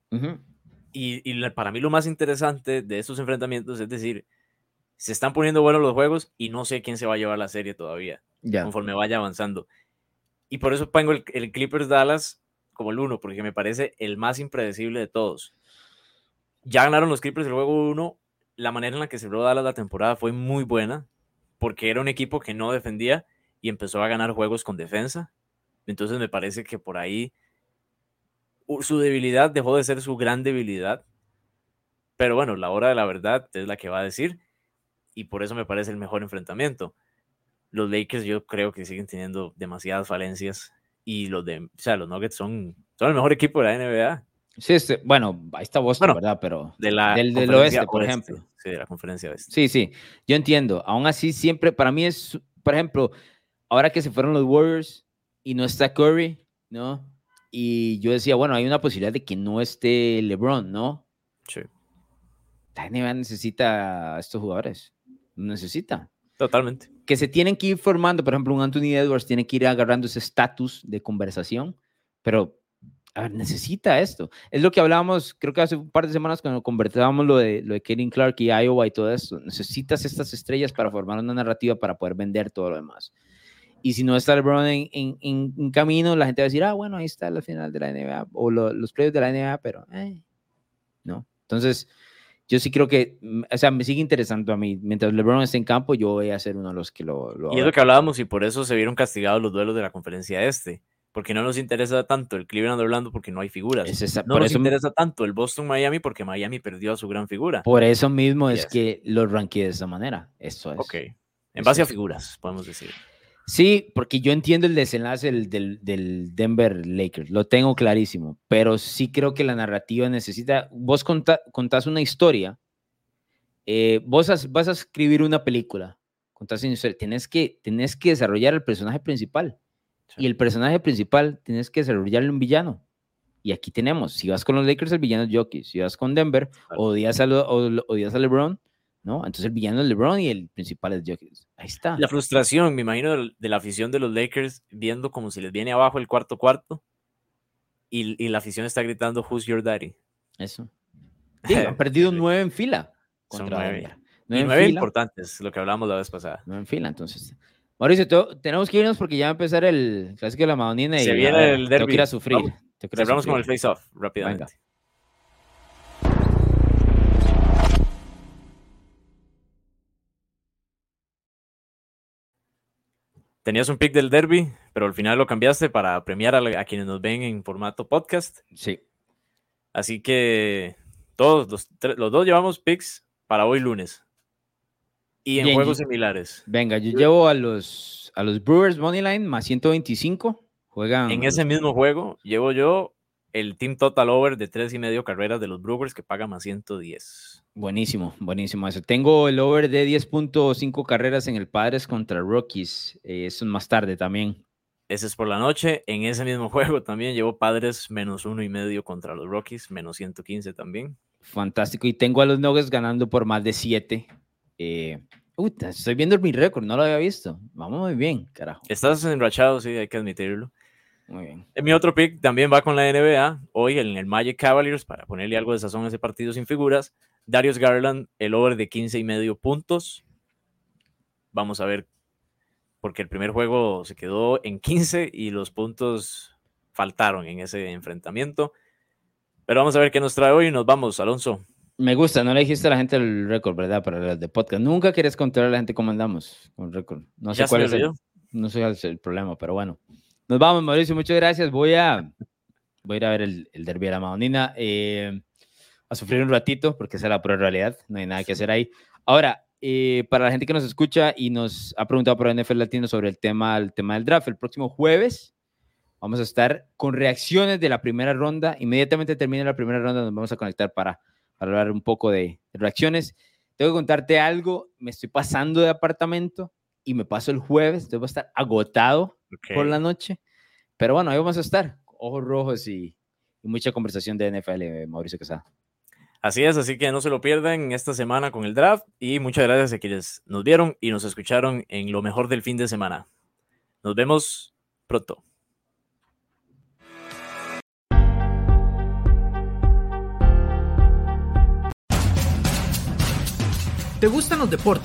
Y para mí lo más interesante de estos enfrentamientos es decir, se están poniendo buenos los juegos y no sé quién se va a llevar la serie todavía, conforme vaya avanzando. Y por eso pongo el Clippers Dallas como el 1, porque me parece el más impredecible de todos. Ya ganaron los Clippers el juego 1, la manera en la que cerró Dallas la temporada fue muy buena, porque era un equipo que no defendía y empezó a ganar juegos con defensa. Entonces me parece que por ahí su debilidad dejó de ser su gran debilidad. Pero bueno, la hora de la verdad es la que va a decir y por eso me parece el mejor enfrentamiento. Los Lakers yo creo que siguen teniendo demasiadas falencias y los Nuggets son el mejor equipo de la NBA. Sí, bueno, ahí está Boston, ¿verdad? Pero del oeste, por ejemplo. Sí, de la conferencia oeste. Sí, yo entiendo. Aún así, siempre, para mí es, por ejemplo, ahora que se fueron los Warriors y no está Curry, ¿no? Y yo decía, bueno, hay una posibilidad de que no esté LeBron, ¿no? Sí. La NBA necesita a estos jugadores. Necesita. Totalmente. Que se tienen que ir formando, por ejemplo, un Anthony Edwards tiene que ir agarrando ese estatus de conversación, pero a ver, necesita esto. Es lo que hablábamos, creo que hace un par de semanas cuando conversábamos lo de Caitlin Clark y Iowa y todo esto. Necesitas estas estrellas para formar una narrativa para poder vender todo lo demás. Y si no está LeBron en camino, la gente va a decir, bueno, ahí está la final de la NBA o los playoffs de la NBA, pero no. Entonces, yo sí creo que, o sea, me sigue interesando a mí. Mientras LeBron esté en campo, yo voy a ser uno de los que lo y es lo que hablábamos y por eso se vieron castigados los duelos de la conferencia porque no nos interesa tanto el Cleveland Orlando porque no hay figuras. No nos interesa tanto el Boston Miami porque Miami perdió a su gran figura. Por eso mismo es que los ranqueé de esa manera. Eso es. Ok. En base a figuras, podemos decir. Sí, porque yo entiendo el desenlace del Denver Lakers, lo tengo clarísimo, pero sí creo que la narrativa necesita, vos contás una historia, vos vas a escribir una película, contás una historia, tenés que desarrollar el personaje principal, sí. Y el personaje principal tenés que desarrollarle un villano, y aquí tenemos, si vas con los Lakers el villano es Jokic, si vas con Denver, claro. odias a LeBron, ¿no? Entonces el villano es LeBron y el principal es Jokic. Ahí está. La frustración, me imagino, de la afición de los Lakers viendo como si les viene abajo el cuarto y la afición está gritando "Who's your daddy?" Eso. Sí, han perdido 9 en fila. Son 9. 9 importantes, lo que hablamos la vez pasada. 9 en fila, entonces. Mauricio, tenemos que irnos porque ya va a empezar el Clásico de la Madonina y se viene el derbi. Tengo que ir a sufrir. Cerramos con el face-off rápidamente. Venga. Tenías un pick del derby, pero al final lo cambiaste para premiar a quienes nos ven en formato podcast. Sí. Así que todos los dos llevamos picks para hoy lunes. Y en juegos similares. Venga, yo llevo a los Brewers Moneyline más 125. Juegan. En ese mismo juego llevo yo el team total over de 3.5 carreras de los Brewers que paga más 110. Buenísimo eso. Tengo el over de 10.5 carreras en el Padres contra Rockies. Eso es más tarde también. Ese es por la noche. En ese mismo juego también llevo Padres menos 1.5 contra los Rockies, menos 115 también. Fantástico. Y tengo a los Nuggets ganando por más de 7. Estoy viendo mi récord, no lo había visto. Vamos muy bien, carajo. Estás enrachado, sí, hay que admitirlo. Muy bien. Mi otro pick también va con la NBA. Hoy en el Magic Cavaliers, para ponerle algo de sazón a ese partido sin figuras. Darius Garland, el over de 15.5 puntos. Vamos a ver, porque el primer juego se quedó en 15 y los puntos faltaron en ese enfrentamiento. Pero vamos a ver qué nos trae hoy y nos vamos, Alonso. Me gusta, no le dijiste a la gente el récord, ¿verdad? Para los de podcast. Nunca quieres contar a la gente cómo andamos con el récord. No sé cuál es el problema, pero bueno. Nos vamos, Mauricio, muchas gracias. Voy a ir a ver el derbi de la Madonina. A sufrir un ratito, porque esa es la pura realidad, no hay nada que hacer ahí. Ahora, para la gente que nos escucha y nos ha preguntado por NFL Latino sobre el tema del draft, el próximo jueves vamos a estar con reacciones de la primera ronda. Inmediatamente termine la primera ronda, nos vamos a conectar para hablar un poco de reacciones. Tengo que contarte algo, me estoy pasando de apartamento y me paso el jueves, entonces voy a estar agotado por la noche, pero bueno, ahí vamos a estar, ojos rojos y mucha conversación de NFL, Mauricio Quesada. Así es, así que no se lo pierdan esta semana con el draft y muchas gracias a quienes nos vieron y nos escucharon en lo mejor del fin de semana. Nos vemos pronto. ¿Te gustan los deportes